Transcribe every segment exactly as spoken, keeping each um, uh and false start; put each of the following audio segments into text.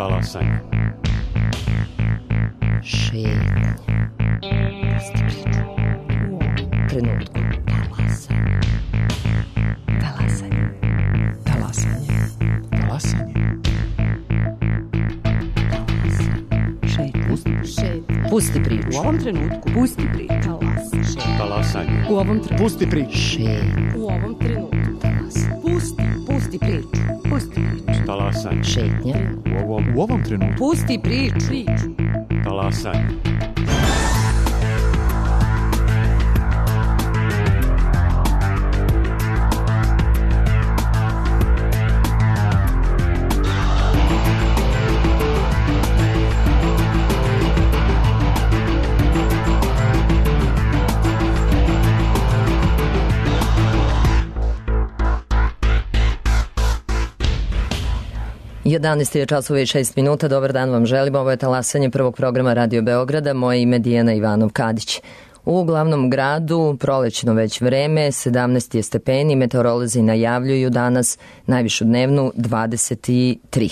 Talasanje. Šetnja. Pusti priču. U ovom trenutku. Talasanje. Talasanje. Talasanje. Talasanje. Šetnja. Pusti. Šetnja. Pusti priču. U ovom trenutku. Pusti priču. Talasanje. Talasanje. U ovom trenutku. Pusti priču. Šetnja. U ovom trenutku. Talasanje. Pusti. Pusti priču. Pusti priču. Talasanje. Šetnja. U ovom, u ovom trenutku. Pusti priču. Priču. Talasanje. jedanaest je časova i šest minuta. Dobar dan vam želim. Ovo je talasanje prvog programa Radio Beograda. Moje ime je Dijana Ivanov-Kadić. U glavnom gradu prolećno već vreme, sedamnaest je stepeni, meteorolozi najavljuju danas najvišu dnevnu dvadeset tri.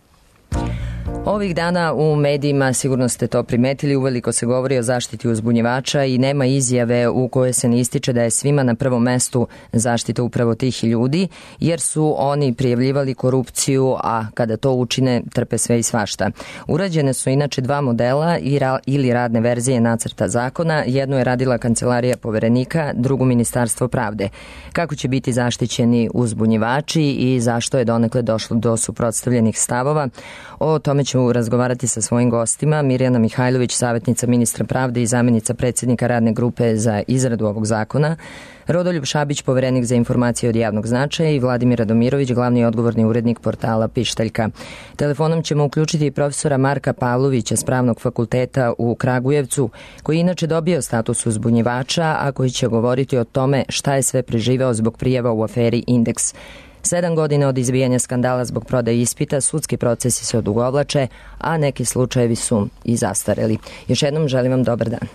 Ovih dana u medijima, sigurno ste to primetili, uveliko se govori o zaštiti uzbunjivača i nema izjave u kojoj se ne ističe da je svima na prvom mestu zaštita upravo tih ljudi, jer su oni prijavljivali korupciju, a kada to učine trpe sve i svašta. Urađene su inače dva modela ili radne verzije nacrta zakona, jednu je radila Kancelarija Poverenika, drugu Ministarstvo pravde. Kako će biti zaštićeni uzbunjivači i zašto je donekle došlo do suprotstavljenih stavova, o tome ćemo razgovarati sa svojim gostima. Mirjana Mihajlović, savjetnica ministra pravde i zamjenica predsjednika radne grupe za izradu ovog zakona, Rodoljub Šabić, poverenik za informacije od javnog značaja i Vladimir Radomirović, glavni odgovorni urednik portala Pištaljka. Telefonom ćemo uključiti i profesora Marka Pavlovića s Pravnog fakulteta u Kragujevcu, koji inače dobio status uzbunjivača, a koji će govoriti o tome šta je sve preživeo zbog prijava u aferi Indeks. Sedam godina od izbijanja skandala zbog prodaje ispita, sudski procesi se odugovlače, a neki slučajevi su i zastareli. Još jednom želim vam dobar dan.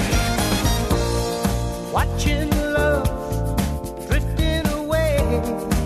Watching love drifting away.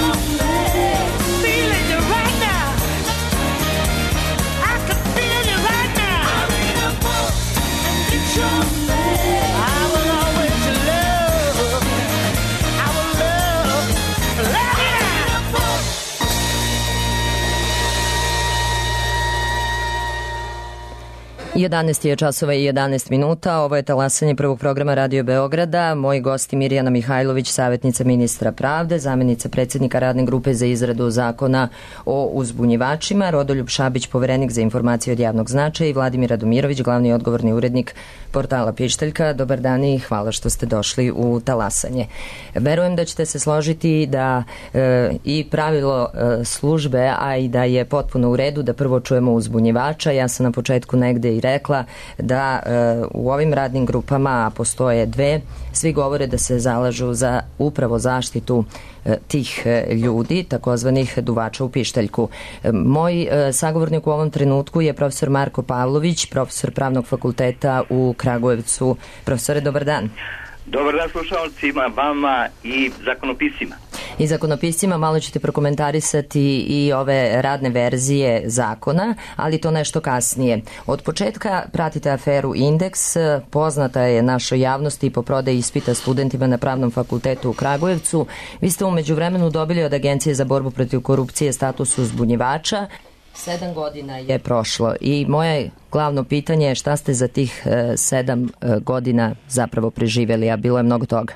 jedanaest je časova i jedanaest minuta. Ovo je talasanje prvog programa Radio Beograda. Moji gosti Mirjana Mihajlović, savjetnica ministra pravde, zamjenica predsjednika radne grupe za izradu zakona o uzbunjivačima, Rodoljub Šabić, poverenik za informacije od javnog značaja i Vladimir Radomirović, glavni odgovorni urednik portala Pištaljka. Dobar dan i hvala što ste došli u talasanje. Verujem da ćete se složiti da e, i pravilo e, službe, a i da je potpuno u redu da prvo čujemo uzbunjivača. Ja sam na početku negde i rekla da e, u ovim radnim grupama, a postoje dve, svi govore da se zalažu za upravo zaštitu e, tih e, ljudi, takozvanih duvača u pištaljku. E, moj e, sagovornik u ovom trenutku je profesor Marko Pavlović, profesor Pravnog fakulteta u Kragujevcu. Profesore, dobar dan. Dobar dan slušalcima, vama i zakonopiscima. I zakonopiscima malo ćete prokomentarisati i ove radne verzije zakona, ali to nešto kasnije. Od početka pratite aferu Indeks, poznata je našoj javnosti po prodaji ispita studentima na Pravnom fakultetu u Kragujevcu. Vi ste u međuvremenu dobili od Agencije za borbu protiv korupcije status uzbunjivača. Sedam godina je prošlo i moje glavno pitanje je šta ste za tih e, sedam e, godina zapravo preživjeli, a bilo je mnogo toga.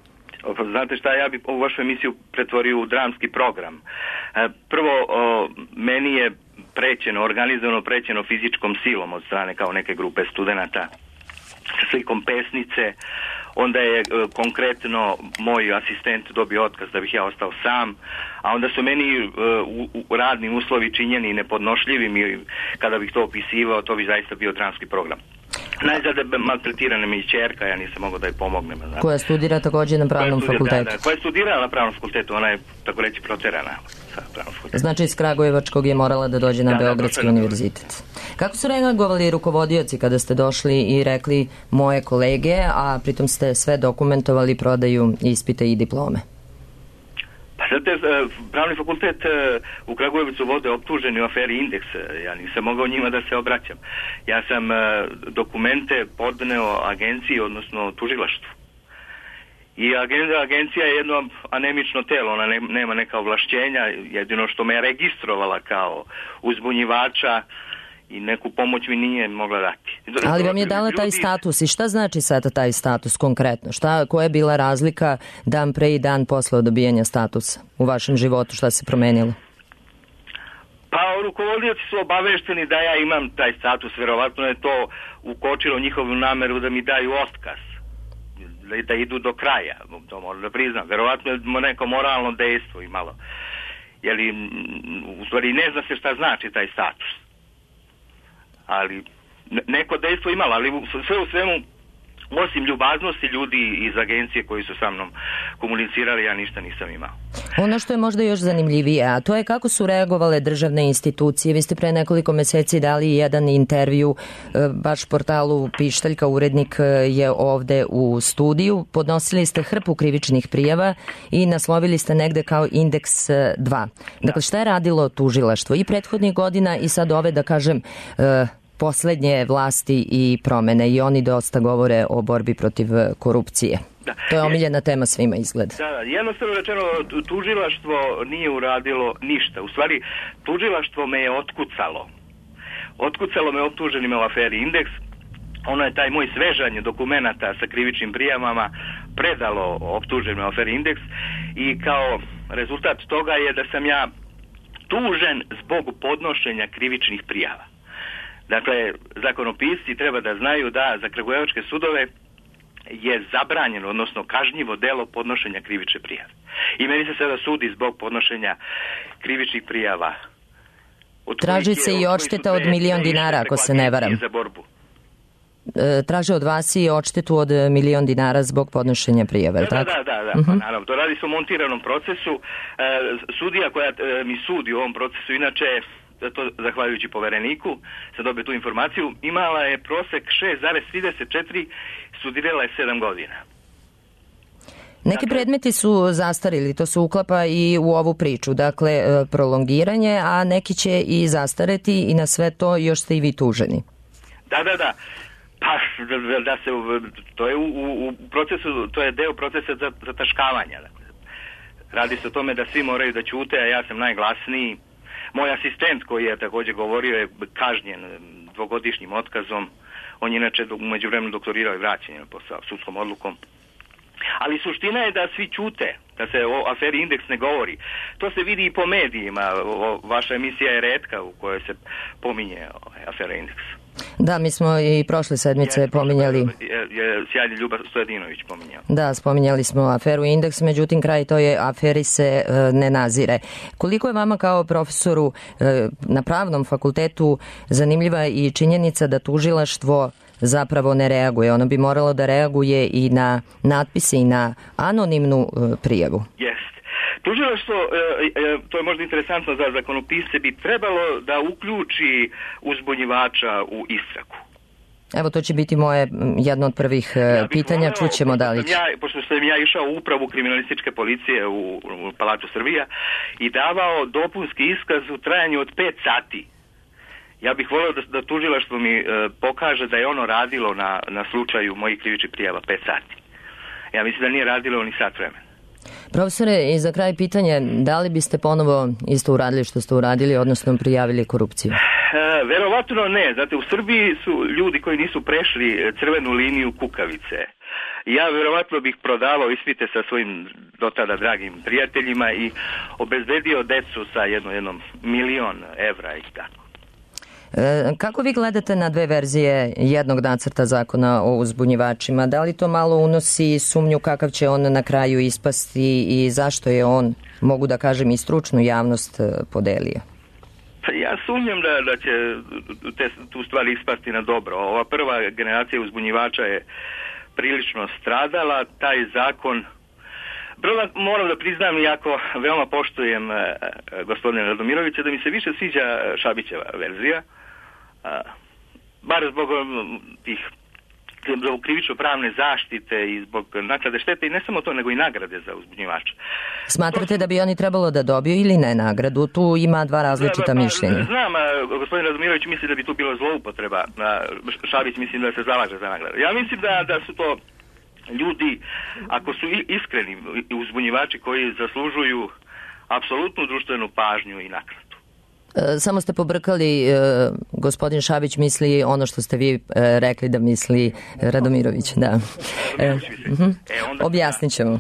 Znate šta, ja bih ovu vašu emisiju pretvorio u dramski program. Prvo, o, meni je prećeno, organizovano prećeno fizičkom silom od strane kao neke grupe studenata sa slikom pesnice. Onda je e, konkretno moj asistent dobio otkaz da bih ja ostao sam, a onda su meni e, u, u radni uslovi činjeni nepodnošljivim i kada bih to opisivao, to bi zaista bio dramski program. Najzad maltretirana mi je ćerka, ja nisam mogao da je pomognem. Znači. Koja studira također na Pravnom koja fakultetu. Da, da, koja je studirala na Pravnom fakultetu, ona je, tako reći, proterana sa Pravnog fakulteta. Znači iz Kragujevačkog je morala da dođe na da, Beogradski da, univerzitet. Kako su reagovali rukovodioci kada ste došli i rekli moje kolege, a pritom ste sve dokumentovali prodaju ispita i diplome? Pa znate, Pravni fakultet u Kragujevcu vode optuženi u aferi Indeks. Ja nisam mogao njima da se obraćam. Ja sam dokumente podneo agenciji, odnosno tužilaštvu. I agencija je jedno anemično telo, ona nema neka ovlašćenja, jedino što me je registrovala kao uzbunjivača i neku pomoć mi nije mogla dati. Ali vam je dala taj status i šta znači sada taj status konkretno? Šta, koja je bila razlika dan pre i dan posle dobijanja statusa u vašem životu? Šta se promenilo? Pa rukovodioci su obavešteni da ja imam taj status, verovatno je to ukočilo njihovu nameru da mi daju otkaz, da idu do kraja, to moram da priznam. Verovatno je neko moralno dejstvo imalo. Jeli, u stvari ne zna se šta znači taj status. Ali neko dejstvo imalo, ali sve u svemu, osim ljubaznosti ljudi iz agencije koji su sa mnom komunicirali, ja ništa nisam imao. Ono što je možda još zanimljivije, a to je kako su reagovale državne institucije. Vi ste pre nekoliko meseci dali jedan intervju baš portalu Pištaljka, urednik je ovde u studiju. Podnosili ste hrpu krivičnih prijava i naslovili ste negde kao Indeks dva. Dakle, šta je radilo tužilaštvo i prethodnih godina i sad ove, da kažem, poslednje vlasti i promene, i oni dosta govore o borbi protiv korupcije. Da. To je omiljena tema svima izgleda. Da, jednostavno rečeno, tužilaštvo nije uradilo ništa. U stvari, tužilaštvo me je otkucalo. Otkucalo me optuženima u aferi Indeks. Ono je taj moj svežanje dokumenata sa krivičnim prijavama predalo optuženima u aferi Indeks i kao rezultat toga je da sam ja tužen zbog podnošenja krivičnih prijava. Dakle, zakonopisci treba da znaju da za kragujevačke sudove je zabranjeno, odnosno kažnjivo delo podnošenja krivične prijave. I meni se sada sudi zbog podnošenja krivičnih prijava. Traži se i odšteta od milion dinara, ako se ne varam. Za borbu. Traže od vas i odštetu od milion dinara zbog podnošenja prijave, da, tako? Da, da, da, uh-huh. pa naravno. To radi se o montiranom procesu. E, sudija koja e, mi sudi u ovom procesu, inače, to zahvaljujući povereniku, sam dobio tu informaciju, imala je prosek šest zarez trideset četiri, studirala je sedam godina. Neki dakle, predmeti su zastarili, to se uklapa i u ovu priču, dakle prolongiranje, a neki će i zastareti i na sve to još ste i vi tuženi. Da, da, da. Pa da, da se, to je u, u, u procesu, to je deo procesa zataškavanja. Dakle. Radi se o tome da svi moraju da ćute, a ja sam najglasniji. Moj asistent koji je također govorio je kažnjen dvogodišnjim otkazom. On je inače u međuvremenu doktorirao i vraćen je na posao sudskom odlukom. Ali suština je da svi ćute, da se o aferi Indeks ne govori. To se vidi i po medijima. O, vaša emisija je retka u kojoj se pominje o, afera Indeks. Da, mi smo i prošle sedmice je, pominjali... Je, je sjajni Ljuba Stojadinović pominjao. Da, spominjali smo aferu Indeks, međutim kraj toj aferi se e, ne nazire. Koliko je vama kao profesoru e, na pravnom fakultetu zanimljiva i činjenica da tužilaštvo zapravo ne reaguje? Ono bi moralo da reaguje i na natpise i na anonimnu e, prijavu. Jest. Tužilaštvo, e, e, to je možda interesantno za zakonopisce, bi trebalo da uključi uzbunjivača u istragu. Evo, to će biti moje jedno od prvih ja pitanja, voleo, čućemo da li će. Ja, pošto sam ja išao u upravu kriminalističke policije u, u Palatu Srbija i davao dopunski iskaz u trajanju od pet sati. Ja bih voleo da, da tužilaštvo mi e, pokaže da je ono radilo na, na slučaju mojih krivičnih prijava pet sati. Ja mislim da nije radilo ni sat vremena. Profesore, i za kraj pitanje, da li biste ponovo isto uradili što ste uradili, odnosno prijavili korupciju? E, verovatno ne. Znate, u Srbiji su ljudi koji nisu prešli crvenu liniju kukavice. Ja verovatno bih prodavao ispite sa svojim dotada dragim prijateljima i obezbedio decu sa jedno, jednom milion evra i tako. Kako vi gledate na dve verzije jednog nacrta zakona o uzbunjivačima? Da li to malo unosi sumnju kakav će on na kraju ispasti i zašto je on, mogu da kažem, i stručnu javnost podelio? Ja sumnjam da, da će te, tu stvari ispasti na dobro. Ova prva generacija uzbunjivača je prilično stradala. Taj zakon, prvo moram da priznam, iako veoma poštujem eh, gospodina Radomirovića, da mi se više sviđa Šabićeva verzija. A, bar zbog um, tih zbog krivično-pravne zaštite i zbog naknade štete i ne samo to, nego i nagrade za uzbunjivača. Smatrate to... da bi oni trebalo da dobiju ili ne nagradu? Tu ima dva različita da, mišljenja. Znam, a, gospodin Radomirović misli da bi tu bilo zloupotreba. A, Šabić mislim da se zalaže za nagradu. Ja mislim da, da su to ljudi, ako su iskreni uzbunjivači koji zaslužuju apsolutnu društvenu pažnju i naknadu. Samo ste pobrkali, gospodin Šabić misli ono što ste vi rekli da misli Radomirović, da. E, uh-huh. e, onda, Objasnit ćemo.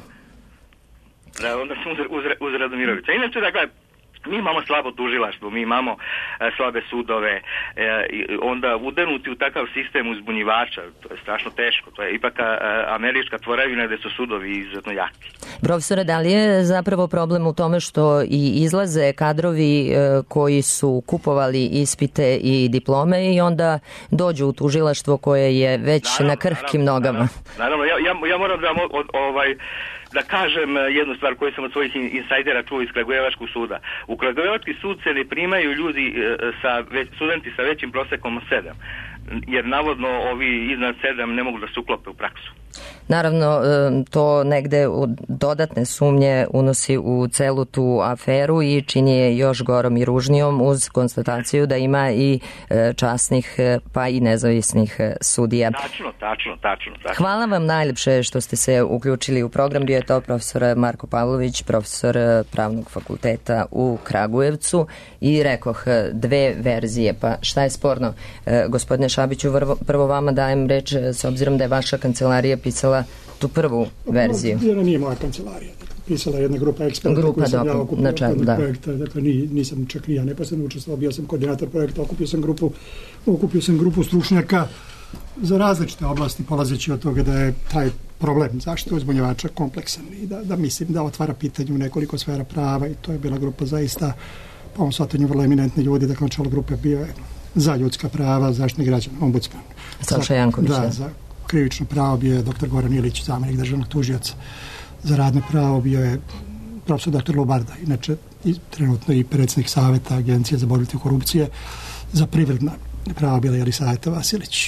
Da, onda sam uz, uz, uz Radomirovića. Inače, dakle, mi imamo slabo tužilaštvo, mi imamo e, slabe sudove, e, onda udenuti u takav sistem uzbunjivača, to je strašno teško, to je ipak a, američka tvorevina gde su sudovi izuzetno jaki. Profesore, da li je zapravo problem u tome što i izlaze kadrovi e, koji su kupovali ispite i diplome i onda dođu u tužilaštvo koje je već naravno, na krhkim naravno, nogama? Naravno, naravno ja, ja, ja moram da od, ovaj... da kažem jednu stvar koju sam od svojih insajdera čuo iz Kragujevačkog suda. U Kragujevački sud se ne primaju ljudi sa već, studenti sa većim prosekom od sedam, jer navodno ovi iznad sedam ne mogu da se uklope u praksu. Naravno, to negde dodatne sumnje unosi u celu tu aferu i čini je još gorom i ružnijom uz konstataciju da ima i časnih pa i nezavisnih sudija. Tačno, tačno, tačno. tačno. Hvala vam najlepše što ste se uključili u program. Bio je to profesor Marko Pavlović, profesor Pravnog fakulteta u Kragujevcu i rekoh dve verzije. Pa šta je sporno? Gospodine Šabiću, prvo vama dajem reč s obzirom da je vaša kancelarija pisala tu prvu verziju. No, nije moja kancelarija. Pisala jedna grupa eksperta grupa koju sam do, ja okupio na čelu, da. projekta. Dakle, nisam čak ni ja neposredno učestvovao, bio sam koordinator projekta, okupio sam grupu, okupio sam grupu stručnjaka za različite oblasti, polazeći od toga da je taj problem zaštite uzbunjivača kompleksan i da, da mislim da otvara pitanje u nekoliko sfera prava i to je bila grupa zaista po ovom shvatanju vrlo eminentni ljudi. Dakle, na čelu grupe bio je za ljudska prava, zaštitnik građana, ombudsman. Saša Janković. Da, za krivično pravo bio je doktor Goran Ilić, zamjenik državnog tužioca. Za radno pravo bio je profesor doktor Lubarda, inače i, trenutno i predsjednik savjeta Agencije za borbu protiv korupcije. Za privredna prava bila je Jelisaveta Vasilić,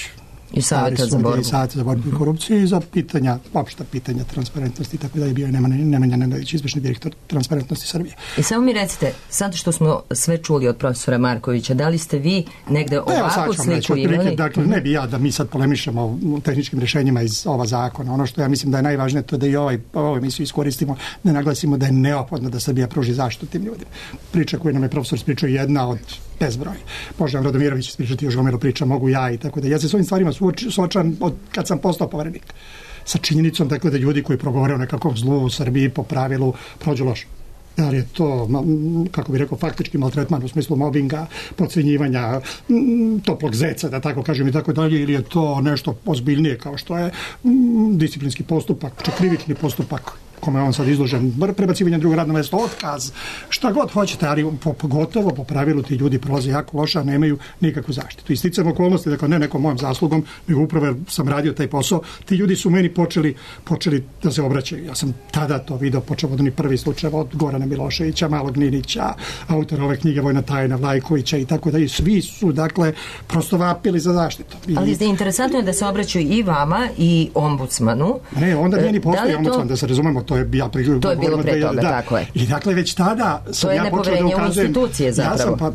I savjeta za borbu. I savjeta za borbu i korupciju i za pitanja, opšta pitanja transparentnosti, tako da je bio Nemanja Nenadić, izvršni direktor Transparentnosti Srbije. I samo mi recite, sad što smo sve čuli od profesora Markovića, da li ste vi negde ovakvu sliku imali? Dakle, ne bi ja da mi sad polemišemo o tehničkim rješenjima iz ova zakona. Ono što ja mislim da je najvažnije, to je da i ovaj, ovu emisiju iskoristimo, da naglasimo da je neophodno da Srbija pruži zaštitu tim ljudima. Priča koju nam je profesor ispričao jedna od bezbroj. Može nam Radomirović ispričati još gomilu priča, mogu ja i tako da. Ja se s ovim stvarima suočam od kad sam postao poverenik. Sa činjenicom dakle, da ljudi koji progovore o nekakvom zlu u Srbiji po pravilu prođu loše. Da li je to, kako bih rekao, faktički maltretman u smislu mobinga, podcjenjivanja, toplog zeca, da tako kažem i tako dalje, ili je to nešto ozbiljnije kao što je disciplinski postupak, či krivični postupak kome je on sad izložen, prebacivanje drugo radno mesto, otkaz, šta god hoćete, ali pogotovo po pravilu ti ljudi prolaze jako loše, a nemaju nikakvu zaštitu. Isticam okolnosti, dakle ne nekom mojom zaslugom, nego upravo sam radio taj posao, ti ljudi su meni počeli, počeli da se obraćaju. Ja sam tada to video, počeo od onih prvi slučaj od Gorana Miloševića, Malog Ninića, autora ove knjige Vojna tajna, Vlajkovića i tako da i svi su, dakle, prosto vapili za zaštitu. I... Ali je interesantno je da se obraćaju i vama i ombudsmanu. Ne, onda nije ni postoji ombudsman, to... da se razumemo, to je, ja pri... to je bilo pre toga, da. Tako je. I dakle, već tada sam ja počeo da ukazujem... To je nepoverenje u institucije zapravo. Ja sam, pa,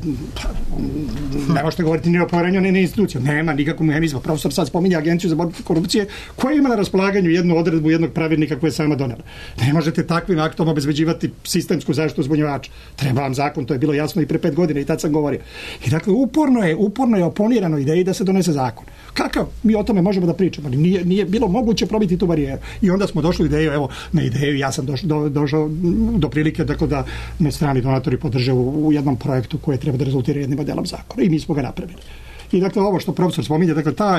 pa, ne možete govoriti ni o poverenju, ni o instituciju. Nema nikakvog mehanizma. Profesor sad spominje Agenciju za borbu protiv korupcije, koja ima na raspolaganju jednu odredbu jednog pravilnika koje je sama donela. Ne možete takvim aktom obezbeđivati sistemsku zaštitu uzbunjivača. Treba vam zakon, to je bilo jasno i pre pet godina i tad sam govorio. I dakle, uporno je, uporno je oponirano ideji da se donese zakon. Kakav? Mi o tome možemo da pričamo, ali nije, nije bilo moguće probiti tu barijeru. I onda smo došli ideju, evo, na ideju, ja sam došao do, došao do prilike dakle, da me strani donatori podrže u, u jednom projektu koji treba da rezultira jednim modelom zakona. I mi smo ga napravili. I dakle, ovo što profesor spominje, dakle, ta,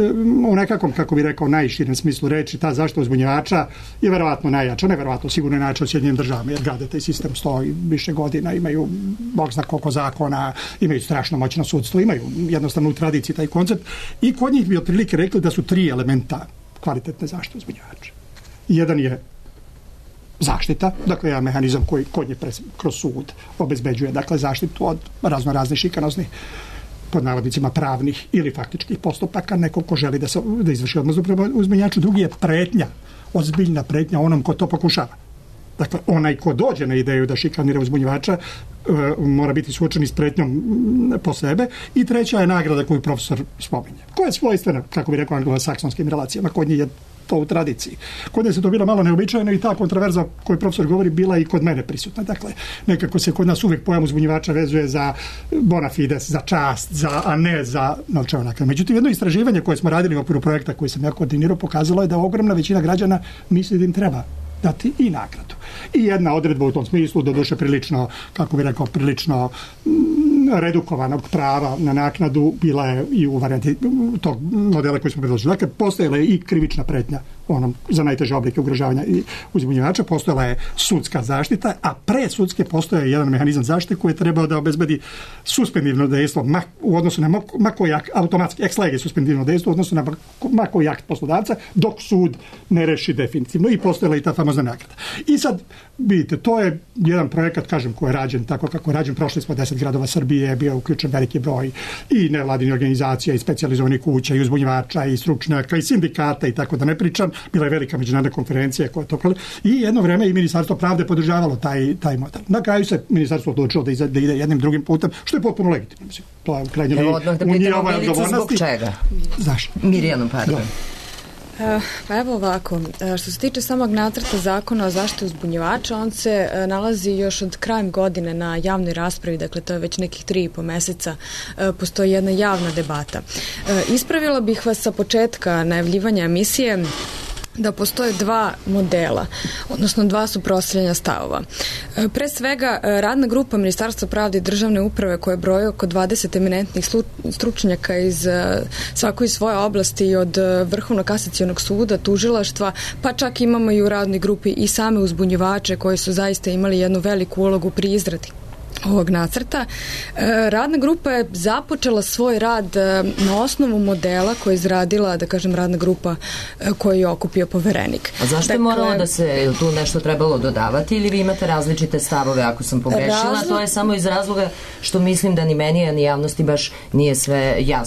u nekakvom, kako bi rekao, najširem smislu reči, ta zaštita uzbunjivača je verovatno najjača, ne verovatno, sigurno je najjača u Sjedinjenim državama, jer grade taj sistem stoji više godina, imaju, bog zna koliko zakona, imaju strašno moćno sudstvo, imaju jednostavno u tradiciji taj koncept. I kod njih bi otprilike rekli da su tri elementa kvalitetne zaštite uzbunjivača. Jedan je zaštita, dakle, jedan mehanizam koji kod njih kroz sud obezbeđuje, dakle, zaštitu od razno raznih šikanoznih pod navodnicima pravnih ili faktičkih postupaka nekog ko želi da, se, da izvrši odmazdu prema uzbunjivaču. Drugi je pretnja, ozbiljna pretnja onom ko to pokušava. Dakle, onaj ko dođe na ideju da šikanira uzbunjivača e, mora biti suočen s pretnjom po sebe. I treća je nagrada koju profesor spominje. Koja je svojstvena, kako bi rekao, anglosaksonskim relacijama. Kod njih je to u tradiciji. Kod nas je to bilo malo neobičajno i ta kontroverza koju profesor govori bila i kod mene prisutna. Dakle, nekako se kod nas uvijek pojam uzbunjivača vezuje za bona fides, za čast, za, a ne za novčanu naknadu. Međutim, jedno istraživanje koje smo radili u okviru projekta koji sam ja koordinirao pokazalo je da ogromna većina građana misli da im treba dati i nagradu. I jedna odredba u tom smislu, doduše prilično, kako bi rekao, prilično redukovanog prava na naknadu bila je i u varijanti tog modela koji smo predložili. Dakle, postojala je i krivična pretnja onom za najteže oblike ugrožavanja i uzbunjivača, postojala je sudska zaštita, a pre sudske postoje jedan mehanizam zaštite koji je trebao da obezbedi suspendivno dejstvo u odnosu na makoji akt, automatski ex lege suspendivno dejstvo u odnosu na makoji akt poslodavca, dok sud ne reši definitivno. I postojala i ta famozna nagrada. I sad, vidite, to je jedan projekat, kažem, koji je rađen tako kako je rađen. Prošli smo deset gradova Srbije, bio uključen veliki broj i nevladinih organizacija, i specijalizovanih kuća, i uzbunjivača, i stručnjaka, i sindikata, i tako da ne pričam. Bila je velika međunarodna konferencija koja je to kvala. I jedno vreme i Ministarstvo pravde podržavalo taj, taj model. Na kraju se Ministarstvo odlučilo da, da ide jednim drugim putem, što je potpuno legitimno. Mislim, to je u krajnjoj liniji u njihovoj odgovornosti. Zbog čega? Zašto? Mirjanu, pardon. Da. Pa evo ovako, što se tiče samog nacrta zakona o zaštiti uzbunjivača, on se nalazi još od krajem godine na javnoj raspravi, dakle to je već nekih tri i po meseca, postoji jedna javna debata. Ispravila bih vas sa početka najavljivanja emisije da postoje dva modela, odnosno dva suprotstavljanja stavova. Pre svega, radna grupa Ministarstva pravde i državne uprave koja broji oko dvadeset eminentnih stručnjaka iz svakoj svoje oblasti, od Vrhovnog kasacionog suda, tužilaštva, pa čak imamo i u radnoj grupi i same uzbunjivače koji su zaista imali jednu veliku ulogu pri izradi ovog nacrta. Radna grupa je započela svoj rad na osnovu modela koji je izradila, da kažem, radna grupa koju je okupio poverenik. A zašto je dakle, moralo da se tu nešto trebalo dodavati ili vi imate različite stavove ako sam pogrešila? Razlog... To je samo iz razloga što mislim da ni meni, a ni javnosti baš nije sve jasno.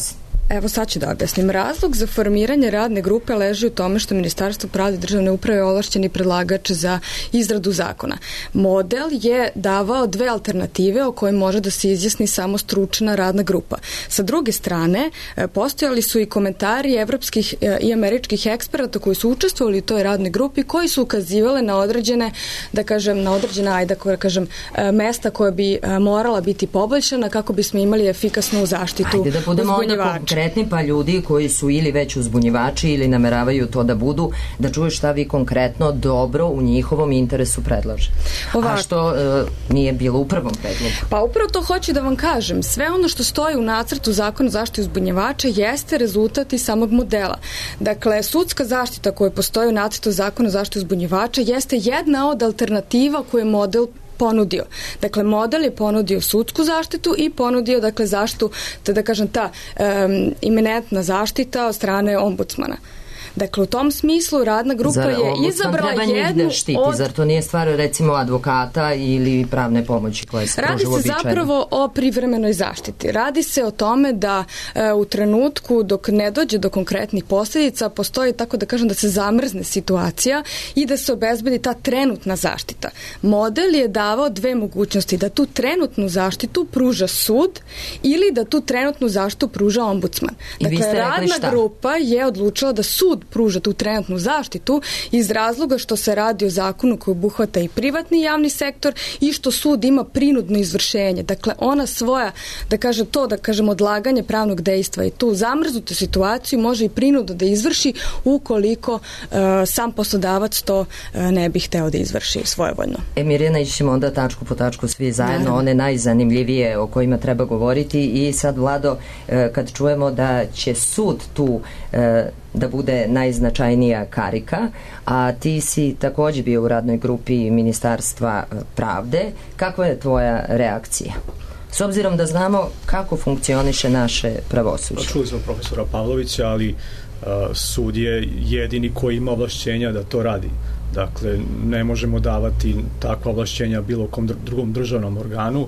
Evo sad ću da objasnim. Razlog za formiranje radne grupe leži u tome što Ministarstvo pravde i državne uprave je ovlašćeni predlagač za izradu zakona. Model je davao dve alternative o kojim može da se izjasni samo stručna radna grupa. Sa druge strane, postojali su i komentari evropskih i američkih eksperata koji su učestvovali u toj radnoj grupi, koji su ukazivale na određene, da kažem, na određena, ajde da kažem, mesta koja bi morala biti poboljšana kako bismo imali efikasnu zaštitu uzbunjivača. Ajde da budemo onda konkretni, pa ljudi koji su ili već uzbunjivači ili nameravaju to da budu, da čuju šta vi konkretno dobro u njihovom interesu predlaže. Ovako. A što e, nije bilo u prvom predlogu? Pa upravo to hoću da vam kažem. Sve ono što stoji u nacrtu zakona o zaštiti uzbunjivača jeste rezultat i samog modela. Dakle, sudska zaštita koja postoji u nacrtu zakona o zaštiti uzbunjivača jeste jedna od alternativa koje je model ponudio. Dakle, model je ponudio sudsku zaštitu i ponudio, dakle, zaštitu, te da kažem, ta um, iminentna zaštita od strane ombudsmana. Dakle, u tom smislu radna grupa zar, je izabrala jednu da štiti, od... Zar to nije stvar, recimo, advokata ili pravne pomoći koje se pruža uobičajeno? Radi se zapravo o privremenoj zaštiti. Radi se o tome da e, u trenutku dok ne dođe do konkretnih posljedica postoji, tako da kažem, da se zamrzne situacija i da se obezbedi ta trenutna zaštita. Model je davao dve mogućnosti, da tu trenutnu zaštitu pruža sud ili da tu trenutnu zaštitu pruža ombudsman. I dakle, radna šta? grupa je odlučila da sud pruža tu trenutnu zaštitu iz razloga što se radi o zakonu koji obuhvata i privatni i javni sektor i što sud ima prinudno izvršenje. Dakle, ona svoja, da kaže to, da kažem, odlaganje pravnog dejstva i tu zamrznutu situaciju može i prinudno da izvrši ukoliko uh, sam poslodavac to uh, ne bi hteo da izvrši svojevoljno. E, Mirjana, ićemo onda tačku po tačku svi zajedno, da. One najzanimljivije o kojima treba govoriti i sad, Vlado, kad čujemo da će sud tu da bude najznačajnija karika, a ti si takođe bio u radnoj grupi Ministarstva pravde. Kakva je tvoja reakcija? S obzirom da znamo kako funkcioniše naše pravosuđe. Čuli smo profesora Pavlovića, ali uh, sud je jedini koji ima ovlašćenja da to radi. Dakle, ne možemo davati takva ovlašćenja bilo kom drugom državnom organu.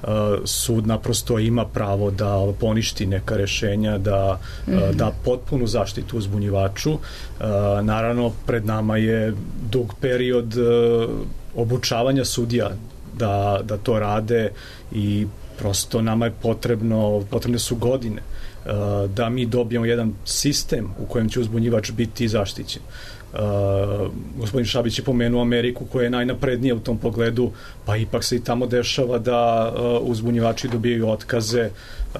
Sud naprosto ima pravo da poništi neka rešenja, da mm-hmm. da potpunu zaštitu uzbunjivaču. Naravno, pred nama je dug period obučavanja sudija da, da to rade i prosto nama je potrebno, potrebne su godine da mi dobijemo jedan sistem u kojem će uzbunjivač biti zaštićen. Uh, gospodin Šabić je pomenuo Ameriku koja je najnaprednija u tom pogledu, pa ipak se i tamo dešava da uh, uzbunjivači dobijaju otkaze. uh,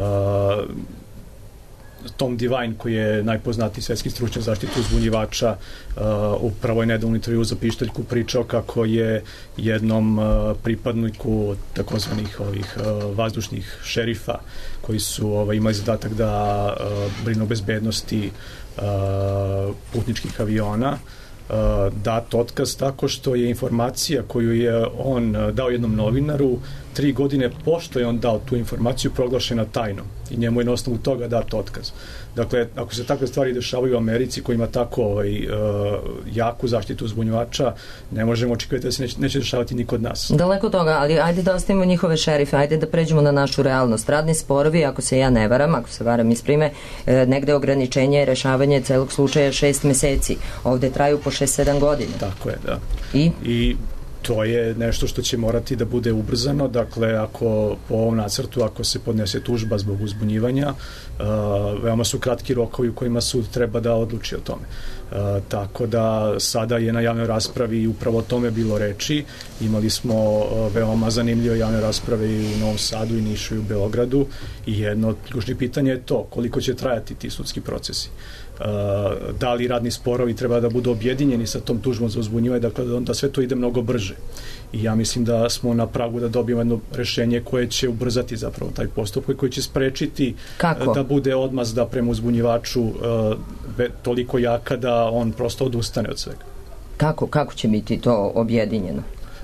Tom Divine, koji je najpoznatiji svetski stručnjak zaštitu uzbunjivača, uh, upravo je nedavno intervju za Pištaljku pričao kako je jednom uh, pripadniku takozvanih ovih uh, vazdušnih šerifa koji su ovaj, imali zadatak da uh, brinu o bezbednosti uh, putničkih aviona, uh, dat otkaz tako što je informacija koju je on uh, dao jednom novinaru tri godine pošto je on dao tu informaciju proglašena tajnom i njemu je na osnovu toga dat otkaz. Dakle, ako se takve stvari dešavaju u Americi koja ima tako ovaj, uh, jaku zaštitu uzbunjivača, ne možemo očekivati da se neće, neće dešavati ni kod nas. Daleko toga, ali ajde da ostavimo njihove šerife, ajde da pređemo na našu realnost. Radni sporovi, ako se ja ne varam, ako se varam isprime, eh, negde ograničenje je rešavanje celog slučaja šest meseci. Ovde traju po šest sedam godina. Tako je, da. I? I to je nešto što će morati da bude ubrzano. Dakle, ako po ovom nacrtu, ako se podnese tužba zbog uzbunjivanja, uh, veoma su kratki rokovi u kojima sud treba da odluči o tome. Uh, tako da sada je na javnoj raspravi upravo o tome bilo reči. Imali smo uh, veoma zanimljive javne rasprave i u Novom Sadu i Nišu i u Beogradu i jedno od ključnih pitanja je to koliko će trajati ti sudski procesi. Uh, da li radni sporovi treba da budu objedinjeni sa tom tužbom za uzbunjivanje, dakle da onda sve to ide mnogo brže. I ja mislim da smo na pragu da dobijemo jedno rešenje koje će ubrzati zapravo taj postupak i koji će sprečiti Kako? da bude odmazda prema uzbunjivaču uh, toliko jaka da on prosto odustane od svega. Kako, kako će biti to objedinjeno?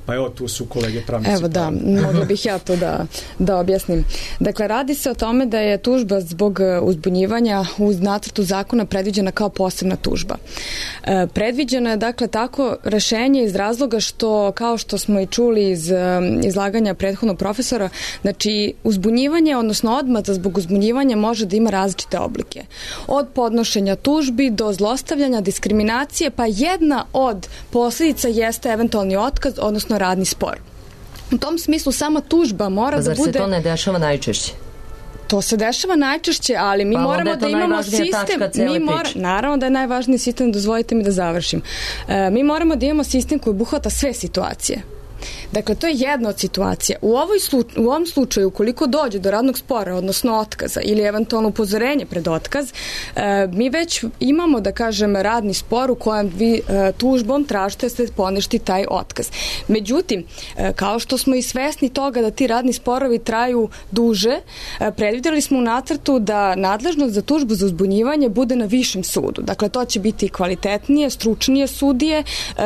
Pa evo, tu su kolege pravnici. Evo da, mogla bih ja to da, da objasnim. Dakle, radi se o tome da je tužba zbog uzbunjivanja u nacrtu zakona predviđena kao posebna tužba. E, predviđeno je dakle tako rešenje iz razloga što, kao što smo i čuli iz izlaganja prethodnog profesora, znači uzbunjivanje, odnosno odmazda zbog uzbunjivanja može da ima različite oblike. Od podnošenja tužbi do zlostavljanja, diskriminacije, pa jedna od posljedica jeste eventualni otkaz, odnosno radni spor. U tom smislu sama tužba mora pa da bude... Zar se to ne dešava najčešće? To se dešava najčešće, ali mi pa moramo da imamo sistem, mi mora, naravno da je najvažniji sistem, dozvolite mi da završim. E, mi moramo da imamo sistem koji obuhvata sve situacije. Dakle, to je jedna od situacija. U, ovoj slu, u ovom slučaju, ukoliko dođe do radnog spora, odnosno otkaza ili eventualno upozorenje pred otkaz, e, mi već imamo, da kažem, radni spor u kojem vi e, tužbom tražite da se poništi taj otkaz. Međutim, e, kao što smo i svesni toga da ti radni sporovi traju duže, e, predvidjeli smo u nacrtu da nadležnost za tužbu za uzbunjivanje bude na višem sudu. Dakle, to će biti kvalitetnije, stručnije sudije, e,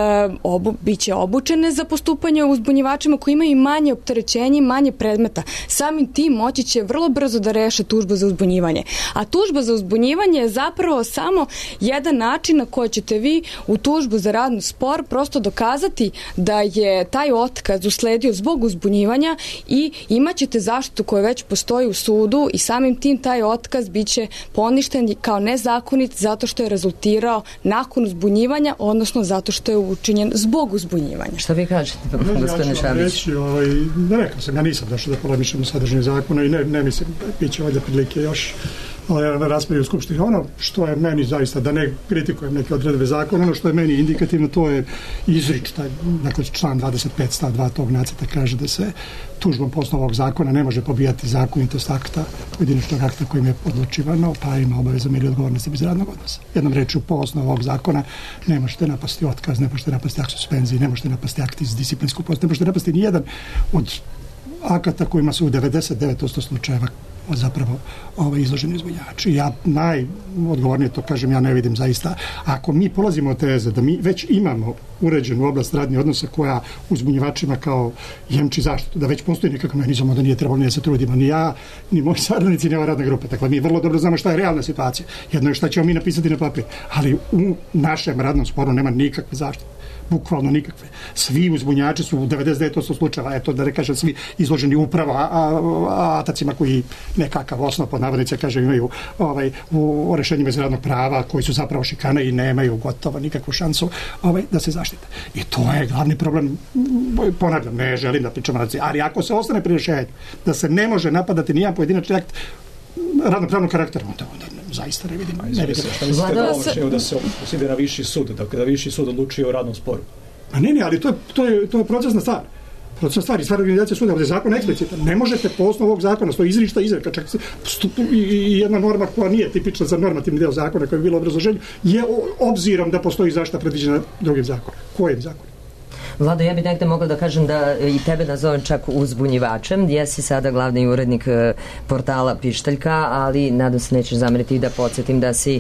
obu, bit će obučene za postupanje uzbunjivačima koji imaju manje opterećenje i manje predmeta. Samim tim moći će vrlo brzo da reše tužbu za uzbunjivanje. A tužba za uzbunjivanje je zapravo samo jedan način na koji ćete vi u tužbu za radni spor prosto dokazati da je taj otkaz usledio zbog uzbunjivanja i imat ćete zaštitu koja već postoji u sudu i samim tim taj otkaz bit će poništen kao nezakonit zato što je rezultirao nakon uzbunjivanja, odnosno zato što je učinjen zbog uzbunjivanja. Šta vi kažete? Ja ću vam reći, ovaj, rekao sam, ja nisam došao da polemišem u sadržaju zakona i ne, ne mislim, bit će ovdje prilike još ovaj, na raspravi u Skupštini. Ono što je meni zaista, da ne kritikujem neke odredbe zakona, ono što je meni indikativno, to je izrič, taj, dakle, član dvadeset pet stav dva tog nacrta kaže da se tužbom po osnovu ovog zakona ne može pobijati zakonitost akta, pojedinačnog akta kojim je odlučivano, pa ima obavezom ili odgovornosti bez radnog odnosa. Jednom rečju, po osnovu ovog zakona ne možete napasti otkaz, ne možete napasti akt suspenziji, ne možete napasti akt iz disciplinskog postupka, ne možete napasti nijedan od akata kojima su u devedeset devet posto slučajeva zapravo ovaj, izloženi uzbunjivači. Ja najodgovornije to kažem, ja ne vidim zaista. Ako mi polazimo od teze da mi već imamo uređenu oblast radnih odnosa koja uzbunjivačima kao jemči zaštitu, da već postoji nekakav mehanizam, da nije trebalo ni da se trudimo, ni ja, ni moji saradnici, ni ova radna grupa. Dakle, mi vrlo dobro znamo šta je realna situacija. Jedno je šta ćemo mi napisati na papir, ali u našem radnom sporu nema nikakve zaštite. Bukvalno nikakve. Svi uzbunjači su u devedeset devet posto slučajeva, eto da ne kažem svi izloženi upravo a, a, a, atacima koji nekakav osnov pod navodnice kaže imaju ovaj, u, u rešenjima iz radnog prava koji su zapravo šikane i nemaju gotovo nikakvu šansu ovaj, da se zaštite. I to je glavni problem. Ponavljam, ne želim da pričam radi, ali ako se ostane pri rešenju da se ne može napadati nijedan pojedinačni akt radno-pravnog karaktera, onda, onda zaista ne vidim. Ne vidim. Šta mislite da ovo da se ide na viši sud, dakle da viši sud odlučuje o radnom sporu? A ne, ne, ali to je, to je, to je procesna stvar. Procesna stvar i stvar organizacije suda, ovdje je zakon eksplicitan. Ne možete po osnovu ovog zakona, stoji izričita izreka, čak se stupu, i, i jedna norma koja nije tipična za normativni deo zakona koji je bilo obrazloženju, je obzirom da postoji zaštita predviđena drugim zakonom. Kojim zakonom? Vlado, ja bih negde mogla da kažem da i tebe nazovem čak uzbunjivačem. Jesi sada glavni urednik portala Pištaljka, ali nadam se nećeš zameriti da podsjetim da si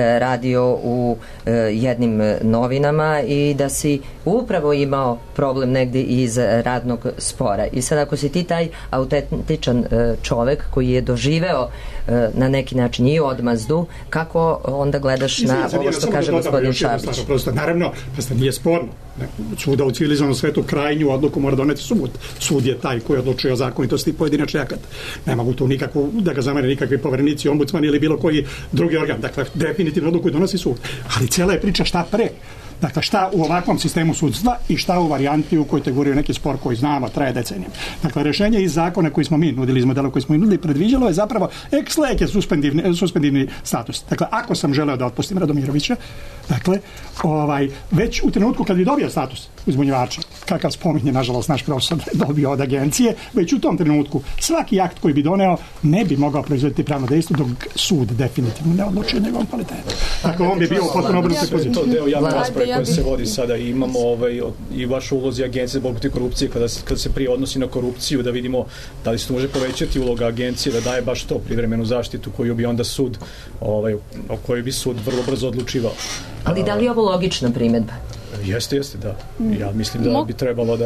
radio u jednim novinama i da si upravo imao problem negde iz radnog spora. I sad ako si ti taj autentičan čovek koji je doživeo na neki način i odmazdu, kako onda gledaš na ovo što kaže gospodin Šabić? Naravno, pa nije sporno. Svuda u civilizovanom svetu krajnju odluku mora doneti sud. Sud je taj koji odlučuje o zakonitosti pojedinačnih akata. Ne mogu tu nikako da ga zamere nikakvi poverenici, ombudsman ili bilo koji drugi organ. Dakle, definitivno odluku donosi sud. Ali cijela je priča šta pre. Dakle, šta u ovakvom sistemu sudstva i šta u varijanti u kojoj teguraju neki spor koji znamo, traje decenijama. Dakle, rešenje iz zakona koji smo mi nudili, iz modela koji smo mi nudili, predviđalo je zapravo ex lege suspendivni, suspendivni status. Dakle, ako sam želeo da otpustim Radomirovića, dakle, ovaj, već u trenutku kad bi dobio status uzbunjivača, kakav spominje, nažalost, naš profesor dobio od agencije, već u tom trenutku svaki akt koji bi doneo ne bi mogao proizvoditi pravno dejstvo dok sud definitivno ne odlučuje njegovom kvalitetu. Dakle, on bi bio potpuno obrnuti poziciju. To deo javne rasprave koje se vodi sada i imamo ovaj, i vašu ulozi agencije zbog te korupcije, kada se, kada se prije odnosi na korupciju, da vidimo da li se može povećati uloga agencije da daje baš to privremenu zaštitu koju bi onda sud, ovaj, o kojoj bi sud vrlo brzo odlučivao. Ali da li je ovo logična primjedba? Jeste, jeste, da. Ja mislim da bi trebalo da...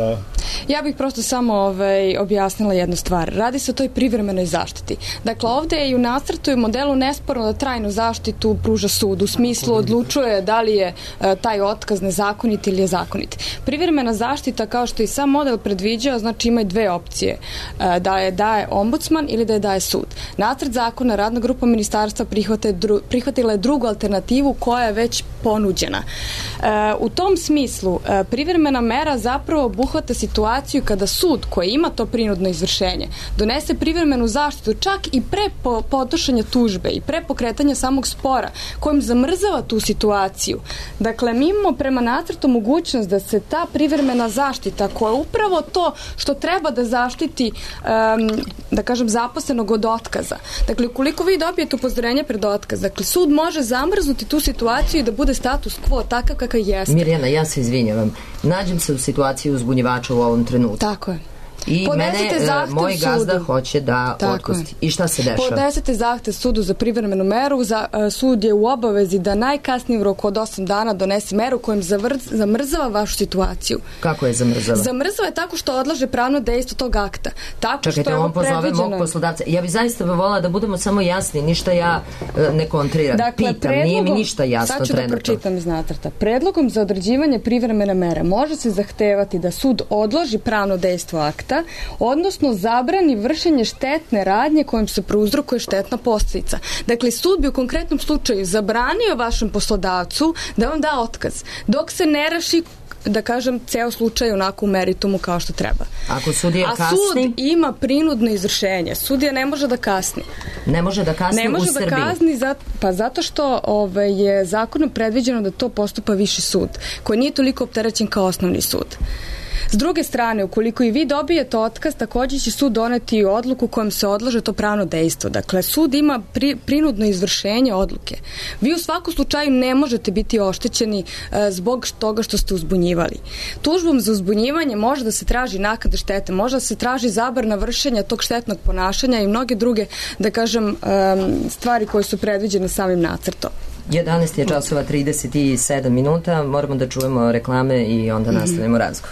Ja bih prosto samo ovaj, objasnila jednu stvar. Radi se o toj privremenoj zaštiti. Dakle, ovde je i u nacrtu i modelu nesporno da trajnu zaštitu pruža sud, u smislu odlučuje da li je e, taj otkaz nezakonit ili je zakonit. Privremena zaštita, kao što i sam model predviđao, znači ima i dve opcije. E, da je daje ombudsman ili da je daje sud. Nacrt zakona radna grupa ministarstva dru, prihvatila je drugu alternativu koja je već ponuđena. E, u tom smislu, e, privremena mera zapravo obuhvata situaciju kada sud koji ima to prinudno izvršenje donese privremenu zaštitu čak i pre po, podnošenja tužbe i pre pokretanja samog spora kojim zamrzava tu situaciju. Dakle, mi imamo prema nacrtu mogućnost da se ta privremena zaštita koja je upravo to što treba da zaštiti um, da kažem zaposlenog od otkaza. Dakle, ukoliko vi dobijete upozorenje pred otkaz, dakle, sud može zamrznuti tu situaciju i da bude status quo takav kakav jeste. Mirjana, ja se izvinjavam. Nađem se u situaciji uzbunjivača u ovom trenutku. Tako je. I podnesite mene moj gazda sudu. Hoće da tako otpusti. Je. I šta se dešava? Podnesete zahtev sudu za privremenu meru. Za, uh, sud je u obavezi da najkasnije u roku od osam dana donese meru kojim zavr, zamrzava vašu situaciju. Kako je zamrzava? Zamrzava je tako što odlaže pravno dejstvo tog akta. Tako Čekajte, što on pozove predviđeno... mog poslodavca. Ja bih zaista volila da budemo samo jasni, ništa ja uh, ne kontriram. Dakle, Pitam, nije mi ništa jasno sad ću trenutno. Da pročitam iz nacrta. Predlogom za određivanje privremene mere može se zahtevati da sud odloži pravno dejstvo akta, odnosno zabrani vršenje štetne radnje kojim se prouzrokuje štetna posljedica. Dakle, sud bi u konkretnom slučaju zabranio vašem poslodavcu da vam da otkaz, dok se ne reši, da kažem, ceo slučaj onako u meritumu kao što treba. Ako sudija kasni... A sud ima prinudno izvršenje. Sudija ne može da kasni. Ne može da kasni ne može u Srbiji? Da kasni, za, pa zato što ove, je zakonom predviđeno da to postupa viši sud, koji nije toliko opterećen kao osnovni sud. S druge strane, ukoliko i vi dobijete otkaz, također će sud doneti odluku kojom se odlaže to pravno dejstvo. Dakle, sud ima pri, prinudno izvršenje odluke. Vi u svakom slučaju ne možete biti oštećeni e, zbog toga što ste uzbunjivali. Tužbom za uzbunjivanje može da se traži naknada štete, može da se traži zabrana vršenja tog štetnog ponašanja i mnoge druge, da kažem, e, stvari koje su predviđene samim nacrtom. jedanaest je časova trideset sedam minuta, moramo da čujemo reklame i onda nastavimo razgovor.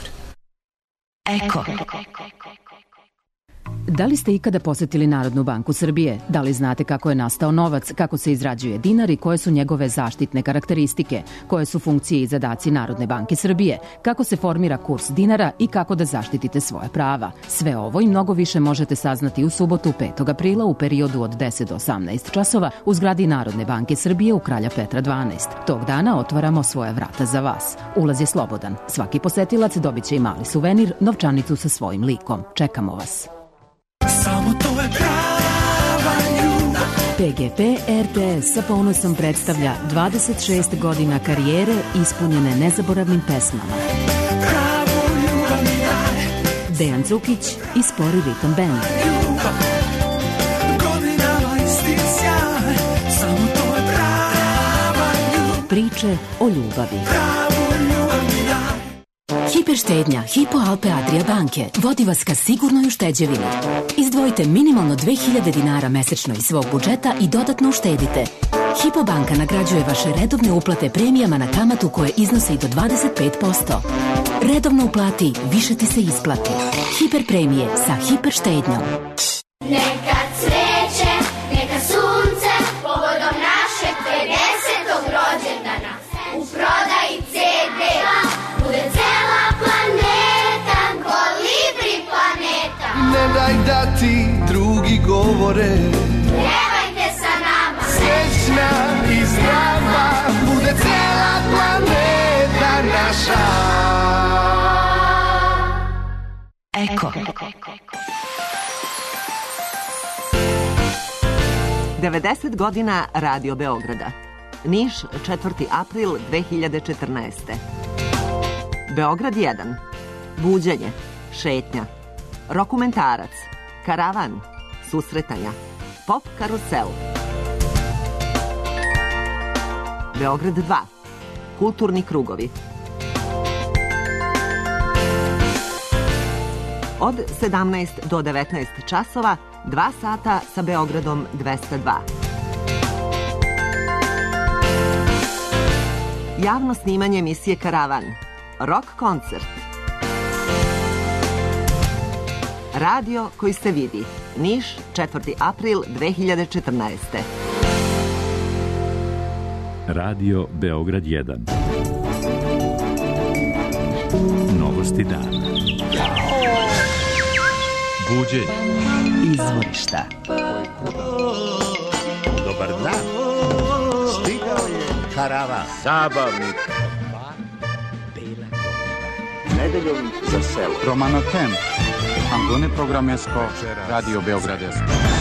Eko. Da li ste ikada posetili Narodnu banku Srbije? Da li znate kako je nastao novac, kako se izrađuje dinar i koje su njegove zaštitne karakteristike? Koje su funkcije i zadaci Narodne banke Srbije? Kako se formira kurs dinara i kako da zaštitite svoje prava? Sve ovo i mnogo više možete saznati u subotu petog aprila u periodu od deset do osamnaest časova u zgradi Narodne banke Srbije u Kralja Petra dvanaest. Tog dana otvaramo svoja vrata za vas. Ulaz je slobodan. Svaki posetilac dobit će i mali suvenir, novčanicu sa svojim likom. Čekamo vas. Samo to je prava ljubav. P G P R T S sa ponosom predstavlja dvadeset šest godina karijere ispunjene nezaboravnim pesmama. Pravu ljubav mi daj. Dejan Cukić i Spori Ritam Band. Ljubav, godinama isti sjaj. Samo to je prava ljubav. Priče o ljubavi. Pravu ljubav mi daj. Hiperštednja Hypo Alpe Adria banke vodi vas ka sigurnoj ušteđevini. Izdvojite minimalno dve hiljade dinara mesečno iz svog budžeta i dodatno uštedite. Hypo banka nagrađuje vaše redovne uplate premijama na kamatu koje iznose i do dvadeset pet posto. Redovno uplati, više ti se isplati. Hiper premije sa hiperštednjom. Neka cveće, neka sunce, povodom našeg pedesetog rođendana. U prodaji C D bude cela planeta, Kolibri planeta. Ne daj da ti drugi govore, Pevajte sa nama, srećna i zdrava, bude cela planeta naša. Eko. devedeset godina Radio Beograda. Niš, četvrti april dve hiljade četrnaeste. Beograd jedan. Buđenje, šetnja, rokumentarac, karavan, susretanja, pop karusel. Beograd dva. Kulturni krugovi. Od sedamnaest do devetnaest časova, dva sata sa Beogradom dvesta dva. Javno snimanje emisije Karavan. Rock koncert. Radio koji se vidi. Niš, četvrti april dve hiljade četrnaeste. Radio Beograd jedan. Novosti dana. Buđenje. Izvorišta. Dobar dan. Stigao je karavan. Zabavnik. Nedeljom za selo. Romano Tem. Angone programesko. Radio Beograd jedan.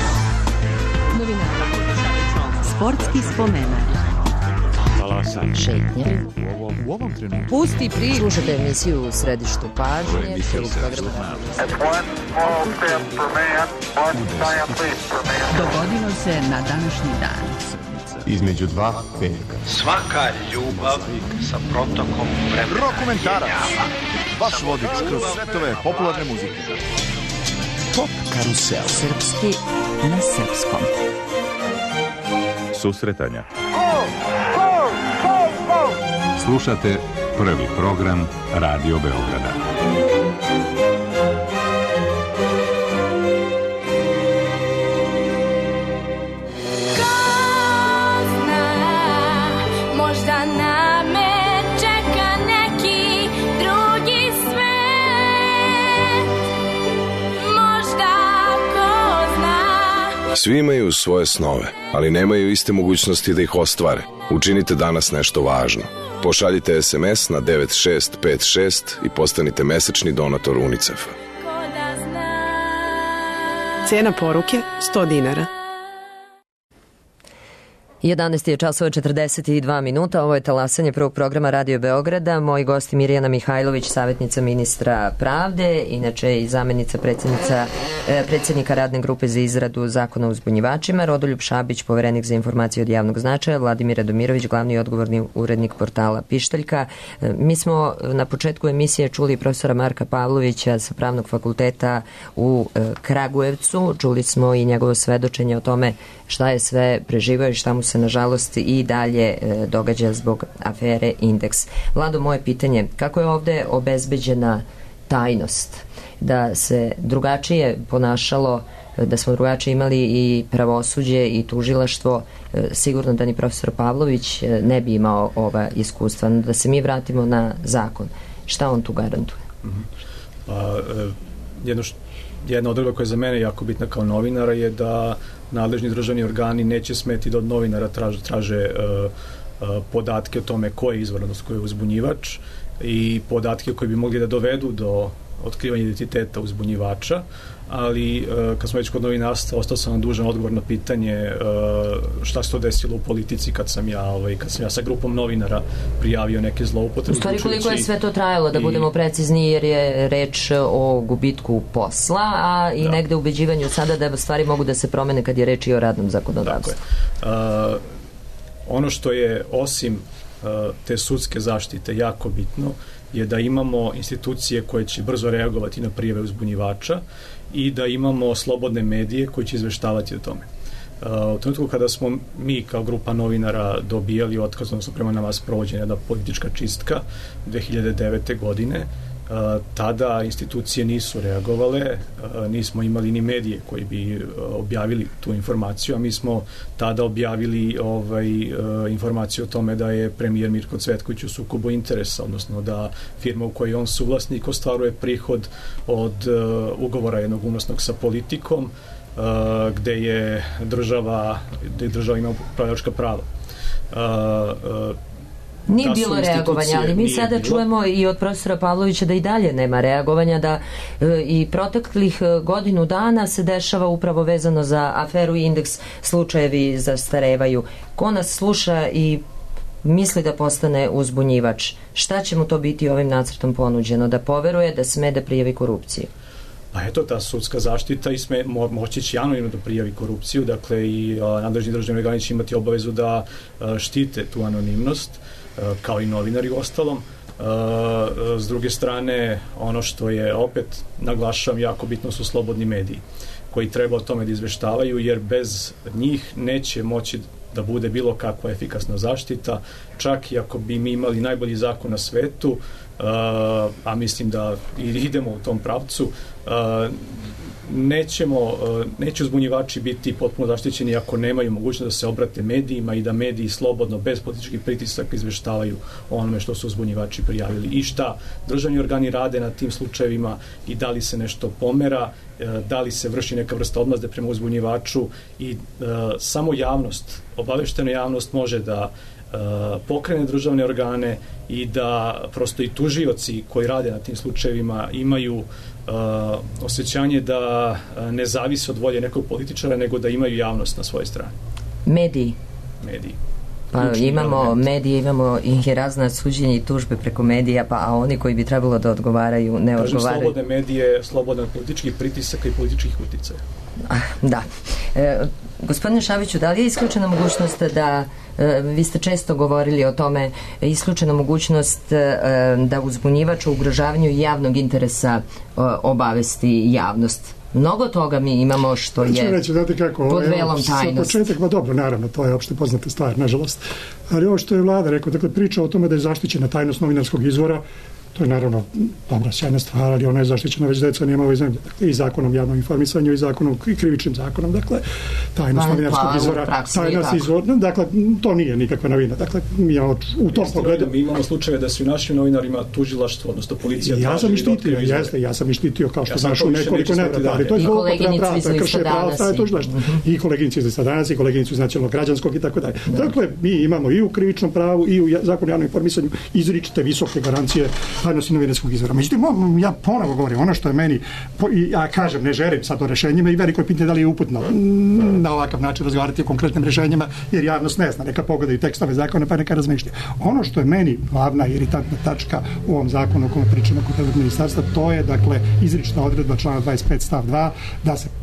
Sportski spomenak. Šetnje. U ovom trenutku. Pusti priču. Slušate emisiju u središtu pažnje. Dogodilo se na današnji dan. Između dva velika. Svaka ljubav sa protokom vremena. Rokomentarac. Vaš vodič kroz svetove popularne muzike. Pop karusel. Srpski na srpskom. Susretanja. Slušate prvi program Radio Beograda. Možda na me čeka neki drugi svet. Možda ko zna. Svi imaju svoje snove, ali nemaju iste mogućnosti da ih ostvare. Učinite danas nešto važno. Pošaljite es em es na devet šest pet šest i postanite mesečni donator UNICEF-a. Cena poruke sto dinara. jedanaest je časova četrdeset dva minuta, ovo je talasanje prvog programa Radio Beograda. Moji gosti Mirjana Mihajlović, savjetnica ministra pravde, inače i zamjenica predsjednica, predsjednika radne grupe za izradu zakona o uzbunjivačima, Rodoljub Šabić, poverenik za informacije od javnog značaja, Vladimir Radomirović, glavni i odgovorni urednik portala Pištaljka. Mi smo na početku emisije čuli profesora Marka Pavlovića sa Pravnog fakulteta u Kragujevcu. Čuli smo i njegovo svedočenje o tome šta je sve preživao i šta mu se nažalost i dalje događa zbog afere Indeks. Vlado, moje pitanje, kako je ovde obezbeđena tajnost? Da se drugačije ponašalo, da smo drugačije imali i pravosuđe i tužilaštvo, sigurno da ni profesor Pavlović ne bi imao ova iskustva. Da se mi vratimo na zakon. Šta on tu garantuje? Pa, jedno što Jedna odredba koja je za mene jako bitna kao novinara je da nadležni državni organi neće smeti da od novinara traže, traže uh, uh, podatke o tome ko je izvor, odnosno ko je uzbunjivač i podatke koji bi mogli da dovedu do otkrivanja identiteta uzbunjivača, ali uh, kad smo već kod novinarstva, ostao sam vam dužan odgovor na pitanje uh, šta se to desilo u politici kad sam ja, ovaj, kad sam ja sa grupom novinara prijavio neke zloupotrebe. U stvari koliko je sve to trajalo, da i... budemo precizni, jer je reč o gubitku posla, a i da. negde ubeđivanju sada da stvari mogu da se promene kad je reč i o radnom zakonodavstvu. Uh, ono što je osim uh, te sudske zaštite jako bitno je da imamo institucije koje će brzo reagovati na prijave uzbunjivača i da imamo slobodne medije koji će izveštavati o tome. Uh, u trenutku kada smo mi kao grupa novinara dobijali otkaz, odnosno prema nama sprovođena jedna politička čistka dve hiljade devete godine, uh, tada institucije nisu reagovale, uh, nismo imali ni medije koji bi uh, objavili tu informaciju, a mi smo tada objavili ovaj, uh, informaciju o tome da je premijer Mirko Cvetković u sukobu interesa, odnosno da firma u kojoj on suvlasnik ostvaruje prihod od uh, ugovora jednog unosnog sa politikom, Uh, gde je država gde država ima upravljačka prava. Uh, uh, Nije bilo reagovanja, ali mi sada bilo. čujemo i od profesora Pavlovića da i dalje nema reagovanja, da e, i proteklih godinu dana se dešava upravo vezano za aferu Indeks, slučajevi zastarevaju. Ko nas sluša i misli da postane uzbunjivač, šta će mu to biti ovim nacrtom ponuđeno? Da poveruje, da sme da prijavi korupciju? Pa eto, ta sudska zaštita i sme, mo, moći će anonimno da prijavi korupciju, dakle i a, nadležni državni organi će imati obavezu da a, štite tu anonimnost, a, kao i novinari u ostalom. A, s druge strane, ono što je opet, naglašavam, jako bitno su slobodni mediji, koji treba o tome da izveštavaju, jer bez njih neće moći da bude bilo kakva efikasna zaštita, čak i ako bi mi imali najbolji zakon na svetu, Uh, a mislim da idemo u tom pravcu, uh, nećemo, neće uzbunjivači biti potpuno zaštićeni ako nemaju mogućnost da se obrate medijima i da mediji slobodno, bez političkih pritisaka izveštavaju o onome što su uzbunjivači prijavili i šta državni organi rade na tim slučajevima i da li se nešto pomera, da li se vrši neka vrsta odmazde prema uzbunjivaču i e, samo javnost, obaveštena javnost može da e, pokrene državne organe i da prosto i tužioci koji rade na tim slučajevima imaju Uh, osjećanje da uh, ne zavisi od volje nekog političara, nego da imaju javnost na svojoj strani. Mediji. Mediji. Pa Ključni imamo element. medije, imamo i razna suđenja i tužbe preko medija, pa a oni koji bi trebalo da odgovaraju, ne Kažem, odgovaraju. slobodne medije, slobodne od političkih pritisaka i političkih uticaja. Ah, da. E, gospodine Šabiću, da li je isključena mogućnost da, e, vi ste često govorili o tome, isključena mogućnost e, da uzbunjivač u ugrožavanju javnog interesa e, obavesti javnost? Mnogo toga mi imamo što je Neću reći, znate kako, pod evo, velom tajnosti. Sa početak, ma dobro, naravno, to je opšte poznata stvar, nažalost. Ali ovo što je vlada rekao, dakle, priča o tome da je zaštićena tajnost novinarskog izvora, to je naravno dobra, sjajna stvar, ali ona je zaštićena već decenijama ove zemlje. Dakle, i zakonom o javnom informisanju i zakonom i krivičnim zakonom. Dakle, tajnost Pa, novinarskog pa, izvora, praksi nije tajnost tako. izvora, dakle, to nije nikakva novina. Dakle, mi imamo u tom Jeste, pogledu... Mi imamo slučajeve da su i našim novinarima tužilaštvo, odnosno policija. Ja sam i tražili da štitio, otkriju jeste, ja sam i štitio kao što Ja sam znaš to u više nekoliko neću nevrata, stati ali to je dalje. I zloupotreba koleginicu prava, iz to je kršenje Lista prava, Danas to je i- tužilaštvo. I koleginicu iz Lista Danas i koleginicu iz nacionalnog građanskog i tako dalje. Dakle, mi imamo i u krivičnom pravu i u ja- zakonu o javnom informisanju izričite visoke garancije tajnosti novinarskog izvora. Međutim, mo- ja ponovo govorim, ono što je meni, po- i ja kažem, ne želim sad o rešenjima i veliko je pitanje da li je uputno mm, na ovakav način razgovarati o konkretnim rešenjima, jer javnost ne zna, neka pogledaju tekstove zakona pa neka razmišlja. Ono što je meni glavna iritantna tačka u ovom zakonu o kome pričamo kod ovog ministarstva, to je, dakle, izrična odredba člana dvadeset pet stav dva, da se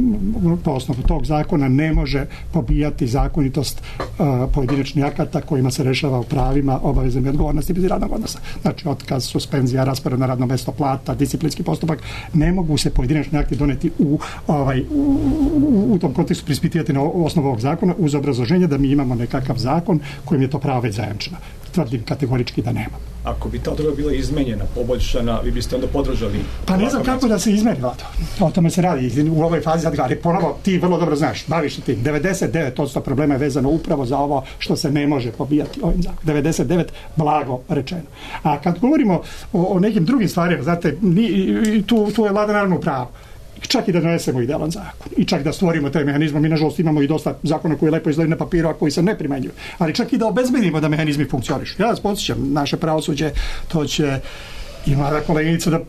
m, po osnovu tog zakona ne može pobijati zakonitost uh, pojedinačnih akata kojima se rešava o pravima, obavezama i odgovornosti bez radnog odnosa. Znači, otkaz, suspenzija, raspored na radno mesto, plata, disciplinski postupak, ne mogu se pojedinačni akti doneti u, ovaj, u, u, u tom kontekstu prispitivati na osnovu ovog zakona uz obrazloženje da mi imamo nekakav zakon kojim je to pravo već zajamčeno. Tvrdim kategorički da nema. Ako bi ta odredba bila izmenjena, poboljšana, vi biste onda podržali. Pa ne znam kako da se izmeri, Vlado. O tome se radi u ovoj fazi, ali ponovo ti vrlo dobro znaš, baviš se tim. devedeset devet posto problema je vezano upravo za ovo što se ne može pobijati ovim zakonom. devedeset devet blago rečeno. A kad govorimo o, o nekim drugim stvarima, znate, ni, tu, tu je Vlada naravno u pravu. Čak i da donesemo idealan zakon i čak da stvorimo taj mehanizam. Mi nažalost imamo i dosta zakona koji lepo izgledaju na papiru, a koji se ne primenjuju. Ali čak i da obezbedimo da mehanizmi funkcionišu. Ja vas podsjećam, naše pravosuđe, to će i mlada koleginica da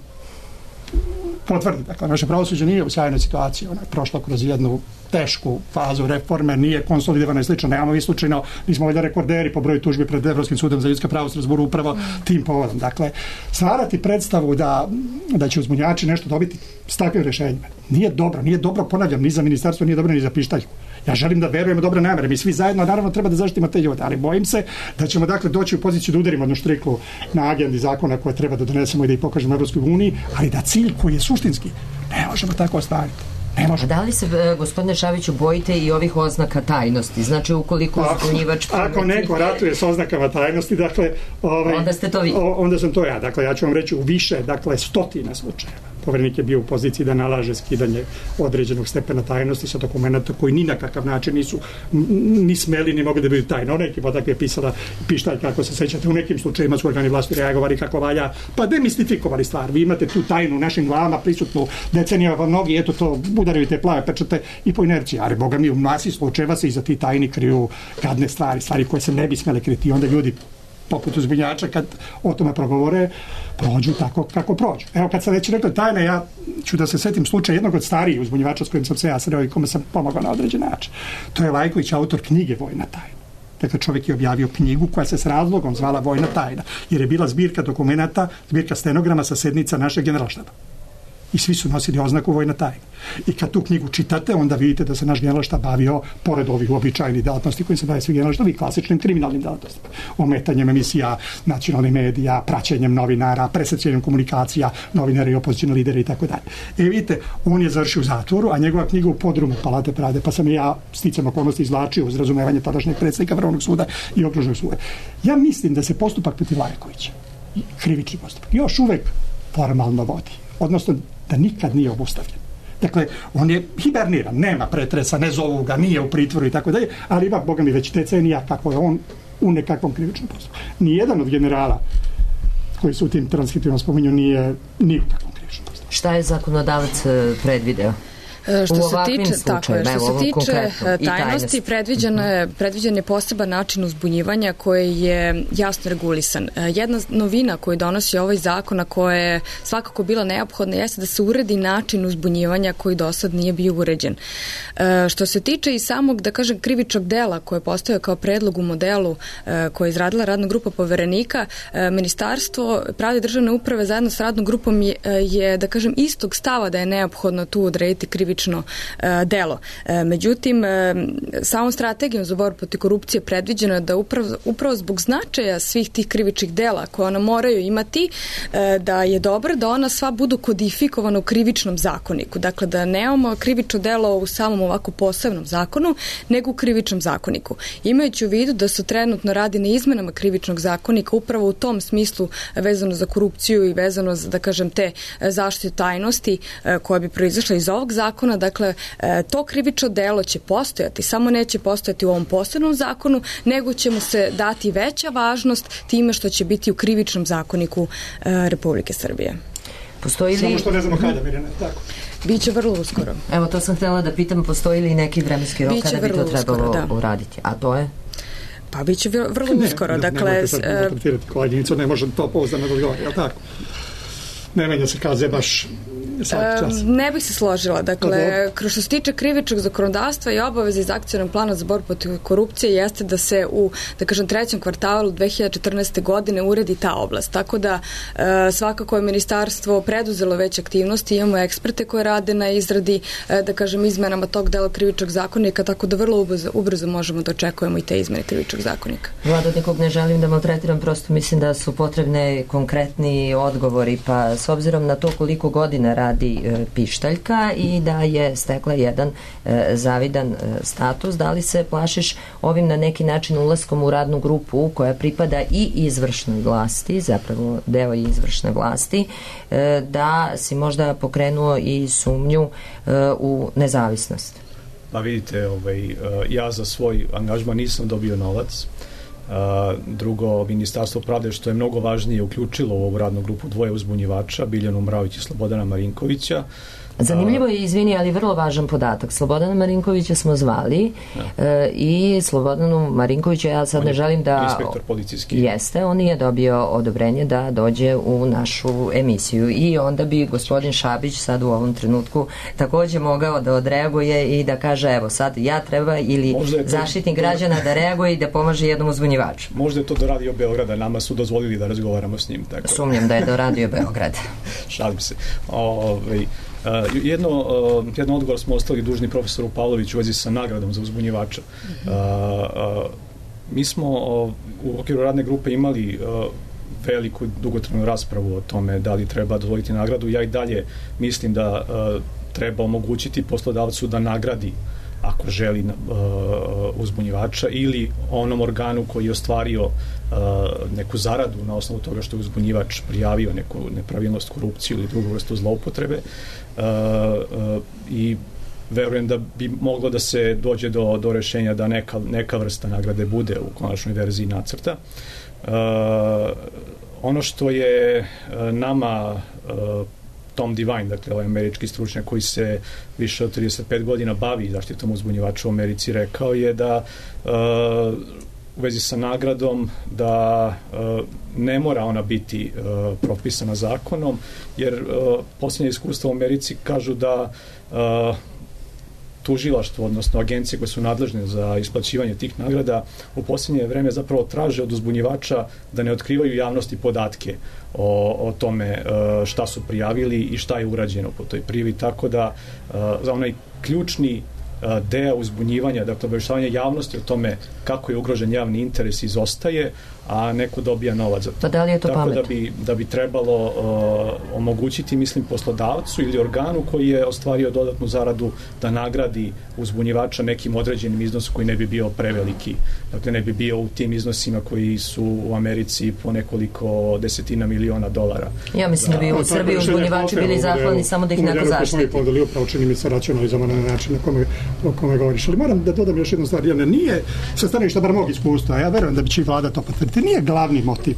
potvrdi. Dakle, naše pravosuđe nije u sjajnoj situaciji. Ona je prošla kroz jednu tešku fazu reforme, nije konsolidovana i slično. Nemamo vi slučajno, nismo valjda rekorderi po broju tužbi pred Evropskim sudom za ljudska prava u Strasburu upravo tim povodom. Dakle, stvarati predstavu da, da će uzbunjači nešto dobiti s takvim rešenjima nije dobro. Nije dobro, ponavljam, ni za ministarstvo, nije dobro ni za pištaljku. Ja želim da verujemo dobre namere. Mi svi zajedno, naravno, treba da zaštitimo te ljude, ali bojim se da ćemo, dakle, doći u poziciju da udarimo jednu štriklu na agendi zakona koje treba da donesemo i da ih pokažemo Evropskoj uniji, ali da cilj koji je suštinski ne možemo tako ostaviti. Ne može. A da li se, e, gospodine Šabiću, bojite i ovih oznaka tajnosti? Znači, ukoliko uzbunjivač... Ako neko ratuje s oznakama tajnosti, dakle... Ovaj, onda ste to vi. O, onda sam to ja. Dakle, ja ću vam reći u više, dakle, stotina slučajeva. Poverenik je bio u poziciji da nalaže skidanje određenog stepena tajnosti sa dokumenta koji ni na kakav način nisu ni smeli, ni mogli da budu tajne. Ona ekipa tako je pisala pištalj, kako se sećate, u nekim slučajima su organi vlasti reagovali kako valja, pa demistifikovali stvar. Vi imate tu tajnu u našim glavama prisutnu decenijama, pa mnogi, eto to, udaraju te plave pečate i po inerciji. Ali, boga mi, u masi slučajeva se iza ti tajni kriju gadne stvari, stvari koje se ne bi smele kriti. I onda ljudi poput uzbunjača kad o tome progovore, prođu tako kako prođu. Evo, kad sam već rekao tajna, ja ću da se setim slučaj jednog od starijih uzbunjivača s kojim sam se ja sreo i kome sam pomogao na određen način. To je Lajković, autor knjige Vojna tajna. Dakle, čovjek je objavio knjigu koja se s razlogom zvala Vojna tajna, jer je bila zbirka dokumenata, zbirka stenograma sa sednica našeg generalštaba. I svi su nosili oznaku Vojna tajna. I kad tu knjigu čitate, onda vidite da se naš generalštab bavio, pored ovih uobičajenih delatnosti kojim se bavio svi generalštabi, klasičnim kriminalnim delatnostima. Ometanjem emisija nacionalnih medija, praćenjem novinara, presrećenjem komunikacija, novinara i opozicijne lidera i tako dalje. E vidite, on je završio u zatvoru, a njegova knjiga u podrumu Palate pravde, pa sam ja sticam okolnosti izvlačio uz razumevanje tadašnjeg predsjednika Vrhovnog suda i okružnog suda. Ja mislim da se postupak protiv Lajkovića, krivični postupak, još uvek formalno vodi. Odnosno, da nikad nije obustavljen. Dakle, on je hiberniran, nema pretresa, ne zovu ga, nije u pritvoru i tako dalje, ali ima, boga mi, već decenija kako je on u nekakvom krivičnom postupku. Nijedan od generala koji su u tim transkriptima spominju nije ni u takvom krivičnom postupku. Šta je zakonodavac predvideo? Što se tiče, tako je, što se tiče tajnosti, predviđen je, predviđen je poseban način uzbunjivanja koji je jasno regulisan. Jedna novina koju donosi ovaj zakon, a koja je svakako bila neophodna, jeste da se uredi način uzbunjivanja koji do sad nije bio uređen. Što se tiče i samog, da kažem, krivičnog dela koje postoje kao predlog u modelu koje je izradila radna grupa Poverenika, Ministarstvo pravde i državne uprave zajedno s radnom grupom je, je, da kažem, istog stava da je neophodno tu odrediti krivično delo. Međutim, samom strategijom za borbu protiv korupcije predviđeno je da upravo, upravo zbog značaja svih tih krivičnih dela koje ona moraju imati, da je dobro da ona sva budu kodifikovana u krivičnom zakoniku. Dakle, da nemamo krivično delo u samom ovako posebnom zakonu, nego u krivičnom zakoniku. Imajući u vidu da se trenutno radi na izmenama krivičnog zakonika upravo u tom smislu vezano za korupciju i vezano za, da kažem, te zaštite tajnosti koja bi proizašla iz ovog zakona. Dakle, to krivično delo će postojati, samo neće postojati u ovom posebnom zakonu, nego će mu se dati veća važnost time što će biti u krivičnom zakoniku Republike Srbije. Postoji li... Samo što ne znamo kada, Mirjana, tako. Biće vrlo uskoro. Evo, to sam htjela da pitam, postoji li neki vremenski rok kada bi to trebalo uskoro, da. uraditi? A to je? Pa biće vrlo uskoro. Ne, dakle, nemojte sad maltretirati koleginicu, ne može to pouzdano da odgovori, je li tako? Ne menja se kaze baš svaki čas. Ne bih se složila. Dakle, kroz što se tiče krivičnog zakonodavstva i obaveze iz akcionog plana za borbu protiv korupcije jeste da se u, da kažem, trećem kvartalu dve hiljade četrnaeste. godine uredi ta oblast. Tako da svakako je ministarstvo preduzelo već aktivnosti, imamo eksperte koje rade na izradi, da kažem, izmenama tog dela krivičnog zakonika, tako da vrlo ubrzo, ubrzo možemo da očekujemo i te izmene krivičnog zakonika. Vlada, nikog ne želim da maltretiram, prosto mislim da su potrebne konkretni odgovori, pa s obzirom na to koliko godina radi e, Pištaljka i da je stekla jedan e, zavidan e, status, da li se plašiš ovim na neki način ulaskom u radnu grupu koja pripada i izvršnoj vlasti, zapravo deo i izvršne vlasti, e, da si možda pokrenuo i sumnju e, u nezavisnost? Pa vidite, ovaj, ja za svoj angažman nisam dobio novac. Uh, drugo, Ministarstvo pravde, što je mnogo važnije, uključilo u ovu radnu grupu dvoje uzbunjivača, Biljanu Mravić i Slobodana Marinkovića. Zanimljivo je, izvini, ali vrlo važan podatak. Slobodana Marinkovića smo zvali e, i Slobodanu Marinkovića, ja sad on ne želim da... inspektor policijski. Jeste, on je dobio odobrenje da dođe u našu emisiju i onda bi gospodin Šabić sad u ovom trenutku takođe mogao da odreaguje i da kaže, evo sad ja treba ili zaštitnik građana da reaguje i da pomaže jednom uzbunjivaču. Možda je to do Radio Beograda, nama su dozvolili da razgovaramo s njim. Tako. Sumnjam da je do Radio Beograda. Šalim se. Ove, Uh, jedno, uh, jedno odgovor smo ostali dužni profesoru Pavloviću u vezi sa nagradom za uzbunjivača. Uh, uh, mi smo uh, u okviru radne grupe imali uh, veliku dugotrajnu raspravu o tome da li treba dozvoliti nagradu. Ja i dalje mislim da uh, treba omogućiti poslodavcu da nagradi ako želi uh, uzbunjivača ili onom organu koji je ostvario uh, neku zaradu na osnovu toga što je uzbunjivač prijavio neku nepravilnost, korupciju ili drugu vrstu zloupotrebe. Uh, uh, i verujem da bi moglo da se dođe do, do rešenja da neka, neka vrsta nagrade bude u konačnoj verziji nacrta. Uh, ono što je uh, nama uh, Tom Devine, dakle ovaj američki stručnjak koji se više od trideset pet godina bavi zaštitom uzbunjivača u Americi, rekao je da uh, u vezi sa nagradom da uh, ne mora ona biti uh, propisana zakonom, jer uh, posljednje iskustva u Americi kažu da uh, tužilaštvo, odnosno agencije koje su nadležne za isplaćivanje tih nagrada u posljednje vreme zapravo traže od uzbunjivača da ne otkrivaju javnosti podatke o, o tome uh, šta su prijavili i šta je urađeno po toj prijavi, tako da uh, za onaj ključni deo uzbunjivanja, dakle obavještavanja javnosti o tome kako je ugrožen javni interes izostaje, a neko dobija novac za to. Pa da li je to Tako pametno? da bi, da bi trebalo uh, omogućiti, mislim, poslodavcu ili organu koji je ostvario dodatnu zaradu da nagradi uzbunjivača nekim određenim iznosom koji ne bi bio preveliki. Dakle, ne bi bio u tim iznosima koji su u Americi po nekoliko desetina miliona dolara. Ja mislim da bi u Srbiji uzbunjivači bili zahvalni samo da ih neko zaštiti. Onda li upravo čini mi se racionalizama na način na kome, o kome govoriš. Ali moram da dodam još jednu stvar. Jelena, nije, sa stanovišta bar mog iskustva, ja verujem da bi će i vlada to potvrditi, nije glavni motiv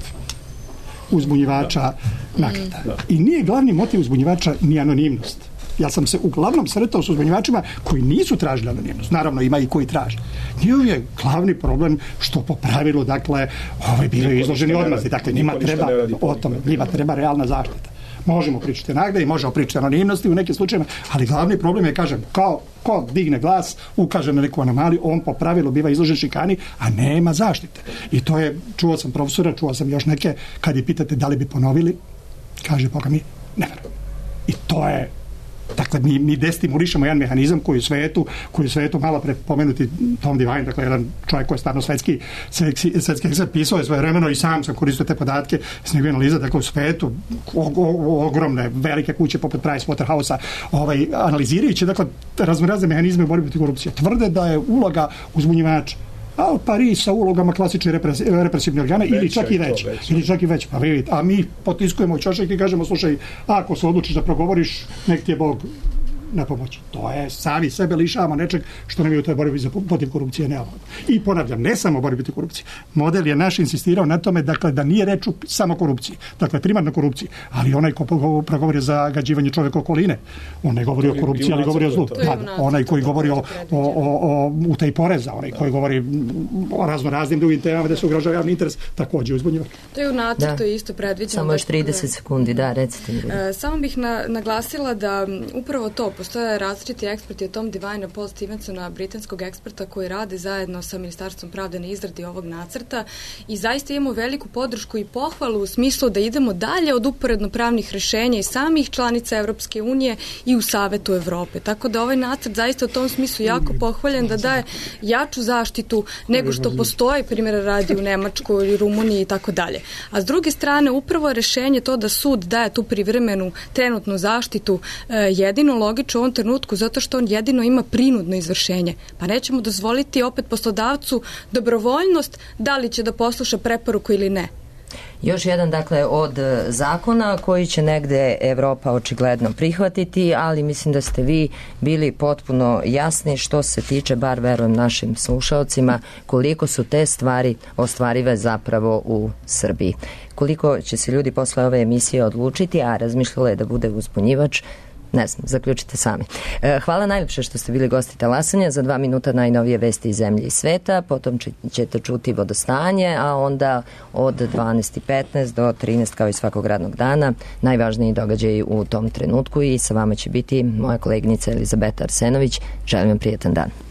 uzbunjivača naknada. I nije glavni motiv uzbunjivača ni anonimnost. Ja sam se uglavnom sretao s uzbunjivačima koji nisu tražili anonimnost. Naravno, ima i koji traže. Njihov je glavni problem što po pravilu, dakle, ovaj bili izloženi odmazi. Dakle, njima treba o tome, njima treba realna zaštita. Možemo pričati nagrade i možemo pričati anonimnosti u nekim slučajima, ali glavni problem je, kažem, kao ko digne glas, ukaže na neku anomaliju, on po pravilu biva izložen šikani, a nema zaštite. I to je, čuo sam profesora, čuo sam još neke, kad je pitate da li bi ponovili, kaže, boga mi, ne verujem. I to je, dakle, mi, mi destimulišemo jedan mehanizam koji u svetu, koji u svetu malo pre pomenuti Tom Devine, dakle, jedan čovjek koji je stvarno svetski, svetski, svetski ekspert, pisao je svoje vremeno i sam sam koristio te podatke s njegove analiza, dakle, u svetu o, o, ogromne, velike kuće poput Price Waterhouse-a, ovaj, analizirajući, dakle, raznorazne mehanizme u borbi protiv korupcije. Tvrde da je uloga uzbunjivača a pari sa ulogama klasične represi, represivne organe veća, ili čak i već, već. Ili čak i već, pa vidite, a mi potiskujemo ćošak i kažemo, slušaj, ako se odlučiš da progovoriš, nek ti je Bog na pomoći. To je, sami sebe lišavamo nečeg što nam je u toj borbi za protiv korupcije neophodno. I ponavljam, ne samo borbi protiv korupcije. Model je naš insistirao na tome, dakle, da nije reč samo korupciji, dakle, primarno korupciji, ali onaj ko progovori za gađivanje čovjeka okoline, on ne govori o korupciji, ali govori o zlu. Onaj koji govori o, o, o, o utaji poreza, onaj koji govori o razno raznim drugim temama da se ugrožava javni interes, također uzbunjivač. To je u nacrtu isto predviđeno. Samo još trideset sekundi, da, recite mi. E, samo bih na, naglasila da upravo to, postoje različiti eksperti od Tom Devine, Paul Stevensona, britanskog eksperta koji rade zajedno sa Ministarstvom pravde na izradi ovog nacrta i zaista imamo veliku podršku i pohvalu u smislu da idemo dalje od uporedno pravnih rešenja i samih članica Evropske unije i u Savetu Evrope. Tako da ovaj nacrt zaista u tom smislu jako pohvaljen da daje jaču zaštitu nego što postoji, primjera radi u Nemačkoj ili Rumuniji i tako dalje. A s druge strane, upravo rešenje to da sud daje tu privremenu trenutnu zaštitu jedino logično u ovom trenutku zato što on jedino ima prinudno izvršenje. Pa nećemo dozvoliti opet poslodavcu dobrovoljnost da li će da posluša preporuku ili ne. Još jedan, dakle, od zakona koji će negde Evropa očigledno prihvatiti, ali mislim da ste vi bili potpuno jasni što se tiče, bar verujem našim slušalcima, koliko su te stvari ostvarive zapravo u Srbiji. Koliko će se ljudi posle ove emisije odlučiti, a razmišljala je da bude uzbunjivač, ne znam, zaključite sami. Hvala najljepše što ste bili gosti Talasanja. Za dva minuta najnovije vesti iz zemlje i sveta, potom ćete čuti vodostanje, a onda od dvanaest i petnaest do trinaest kao i svakog radnog dana najvažniji događaji u tom trenutku i sa vama će biti moja koleginica Elizabeta Arsenović. Želim vam prijetan dan.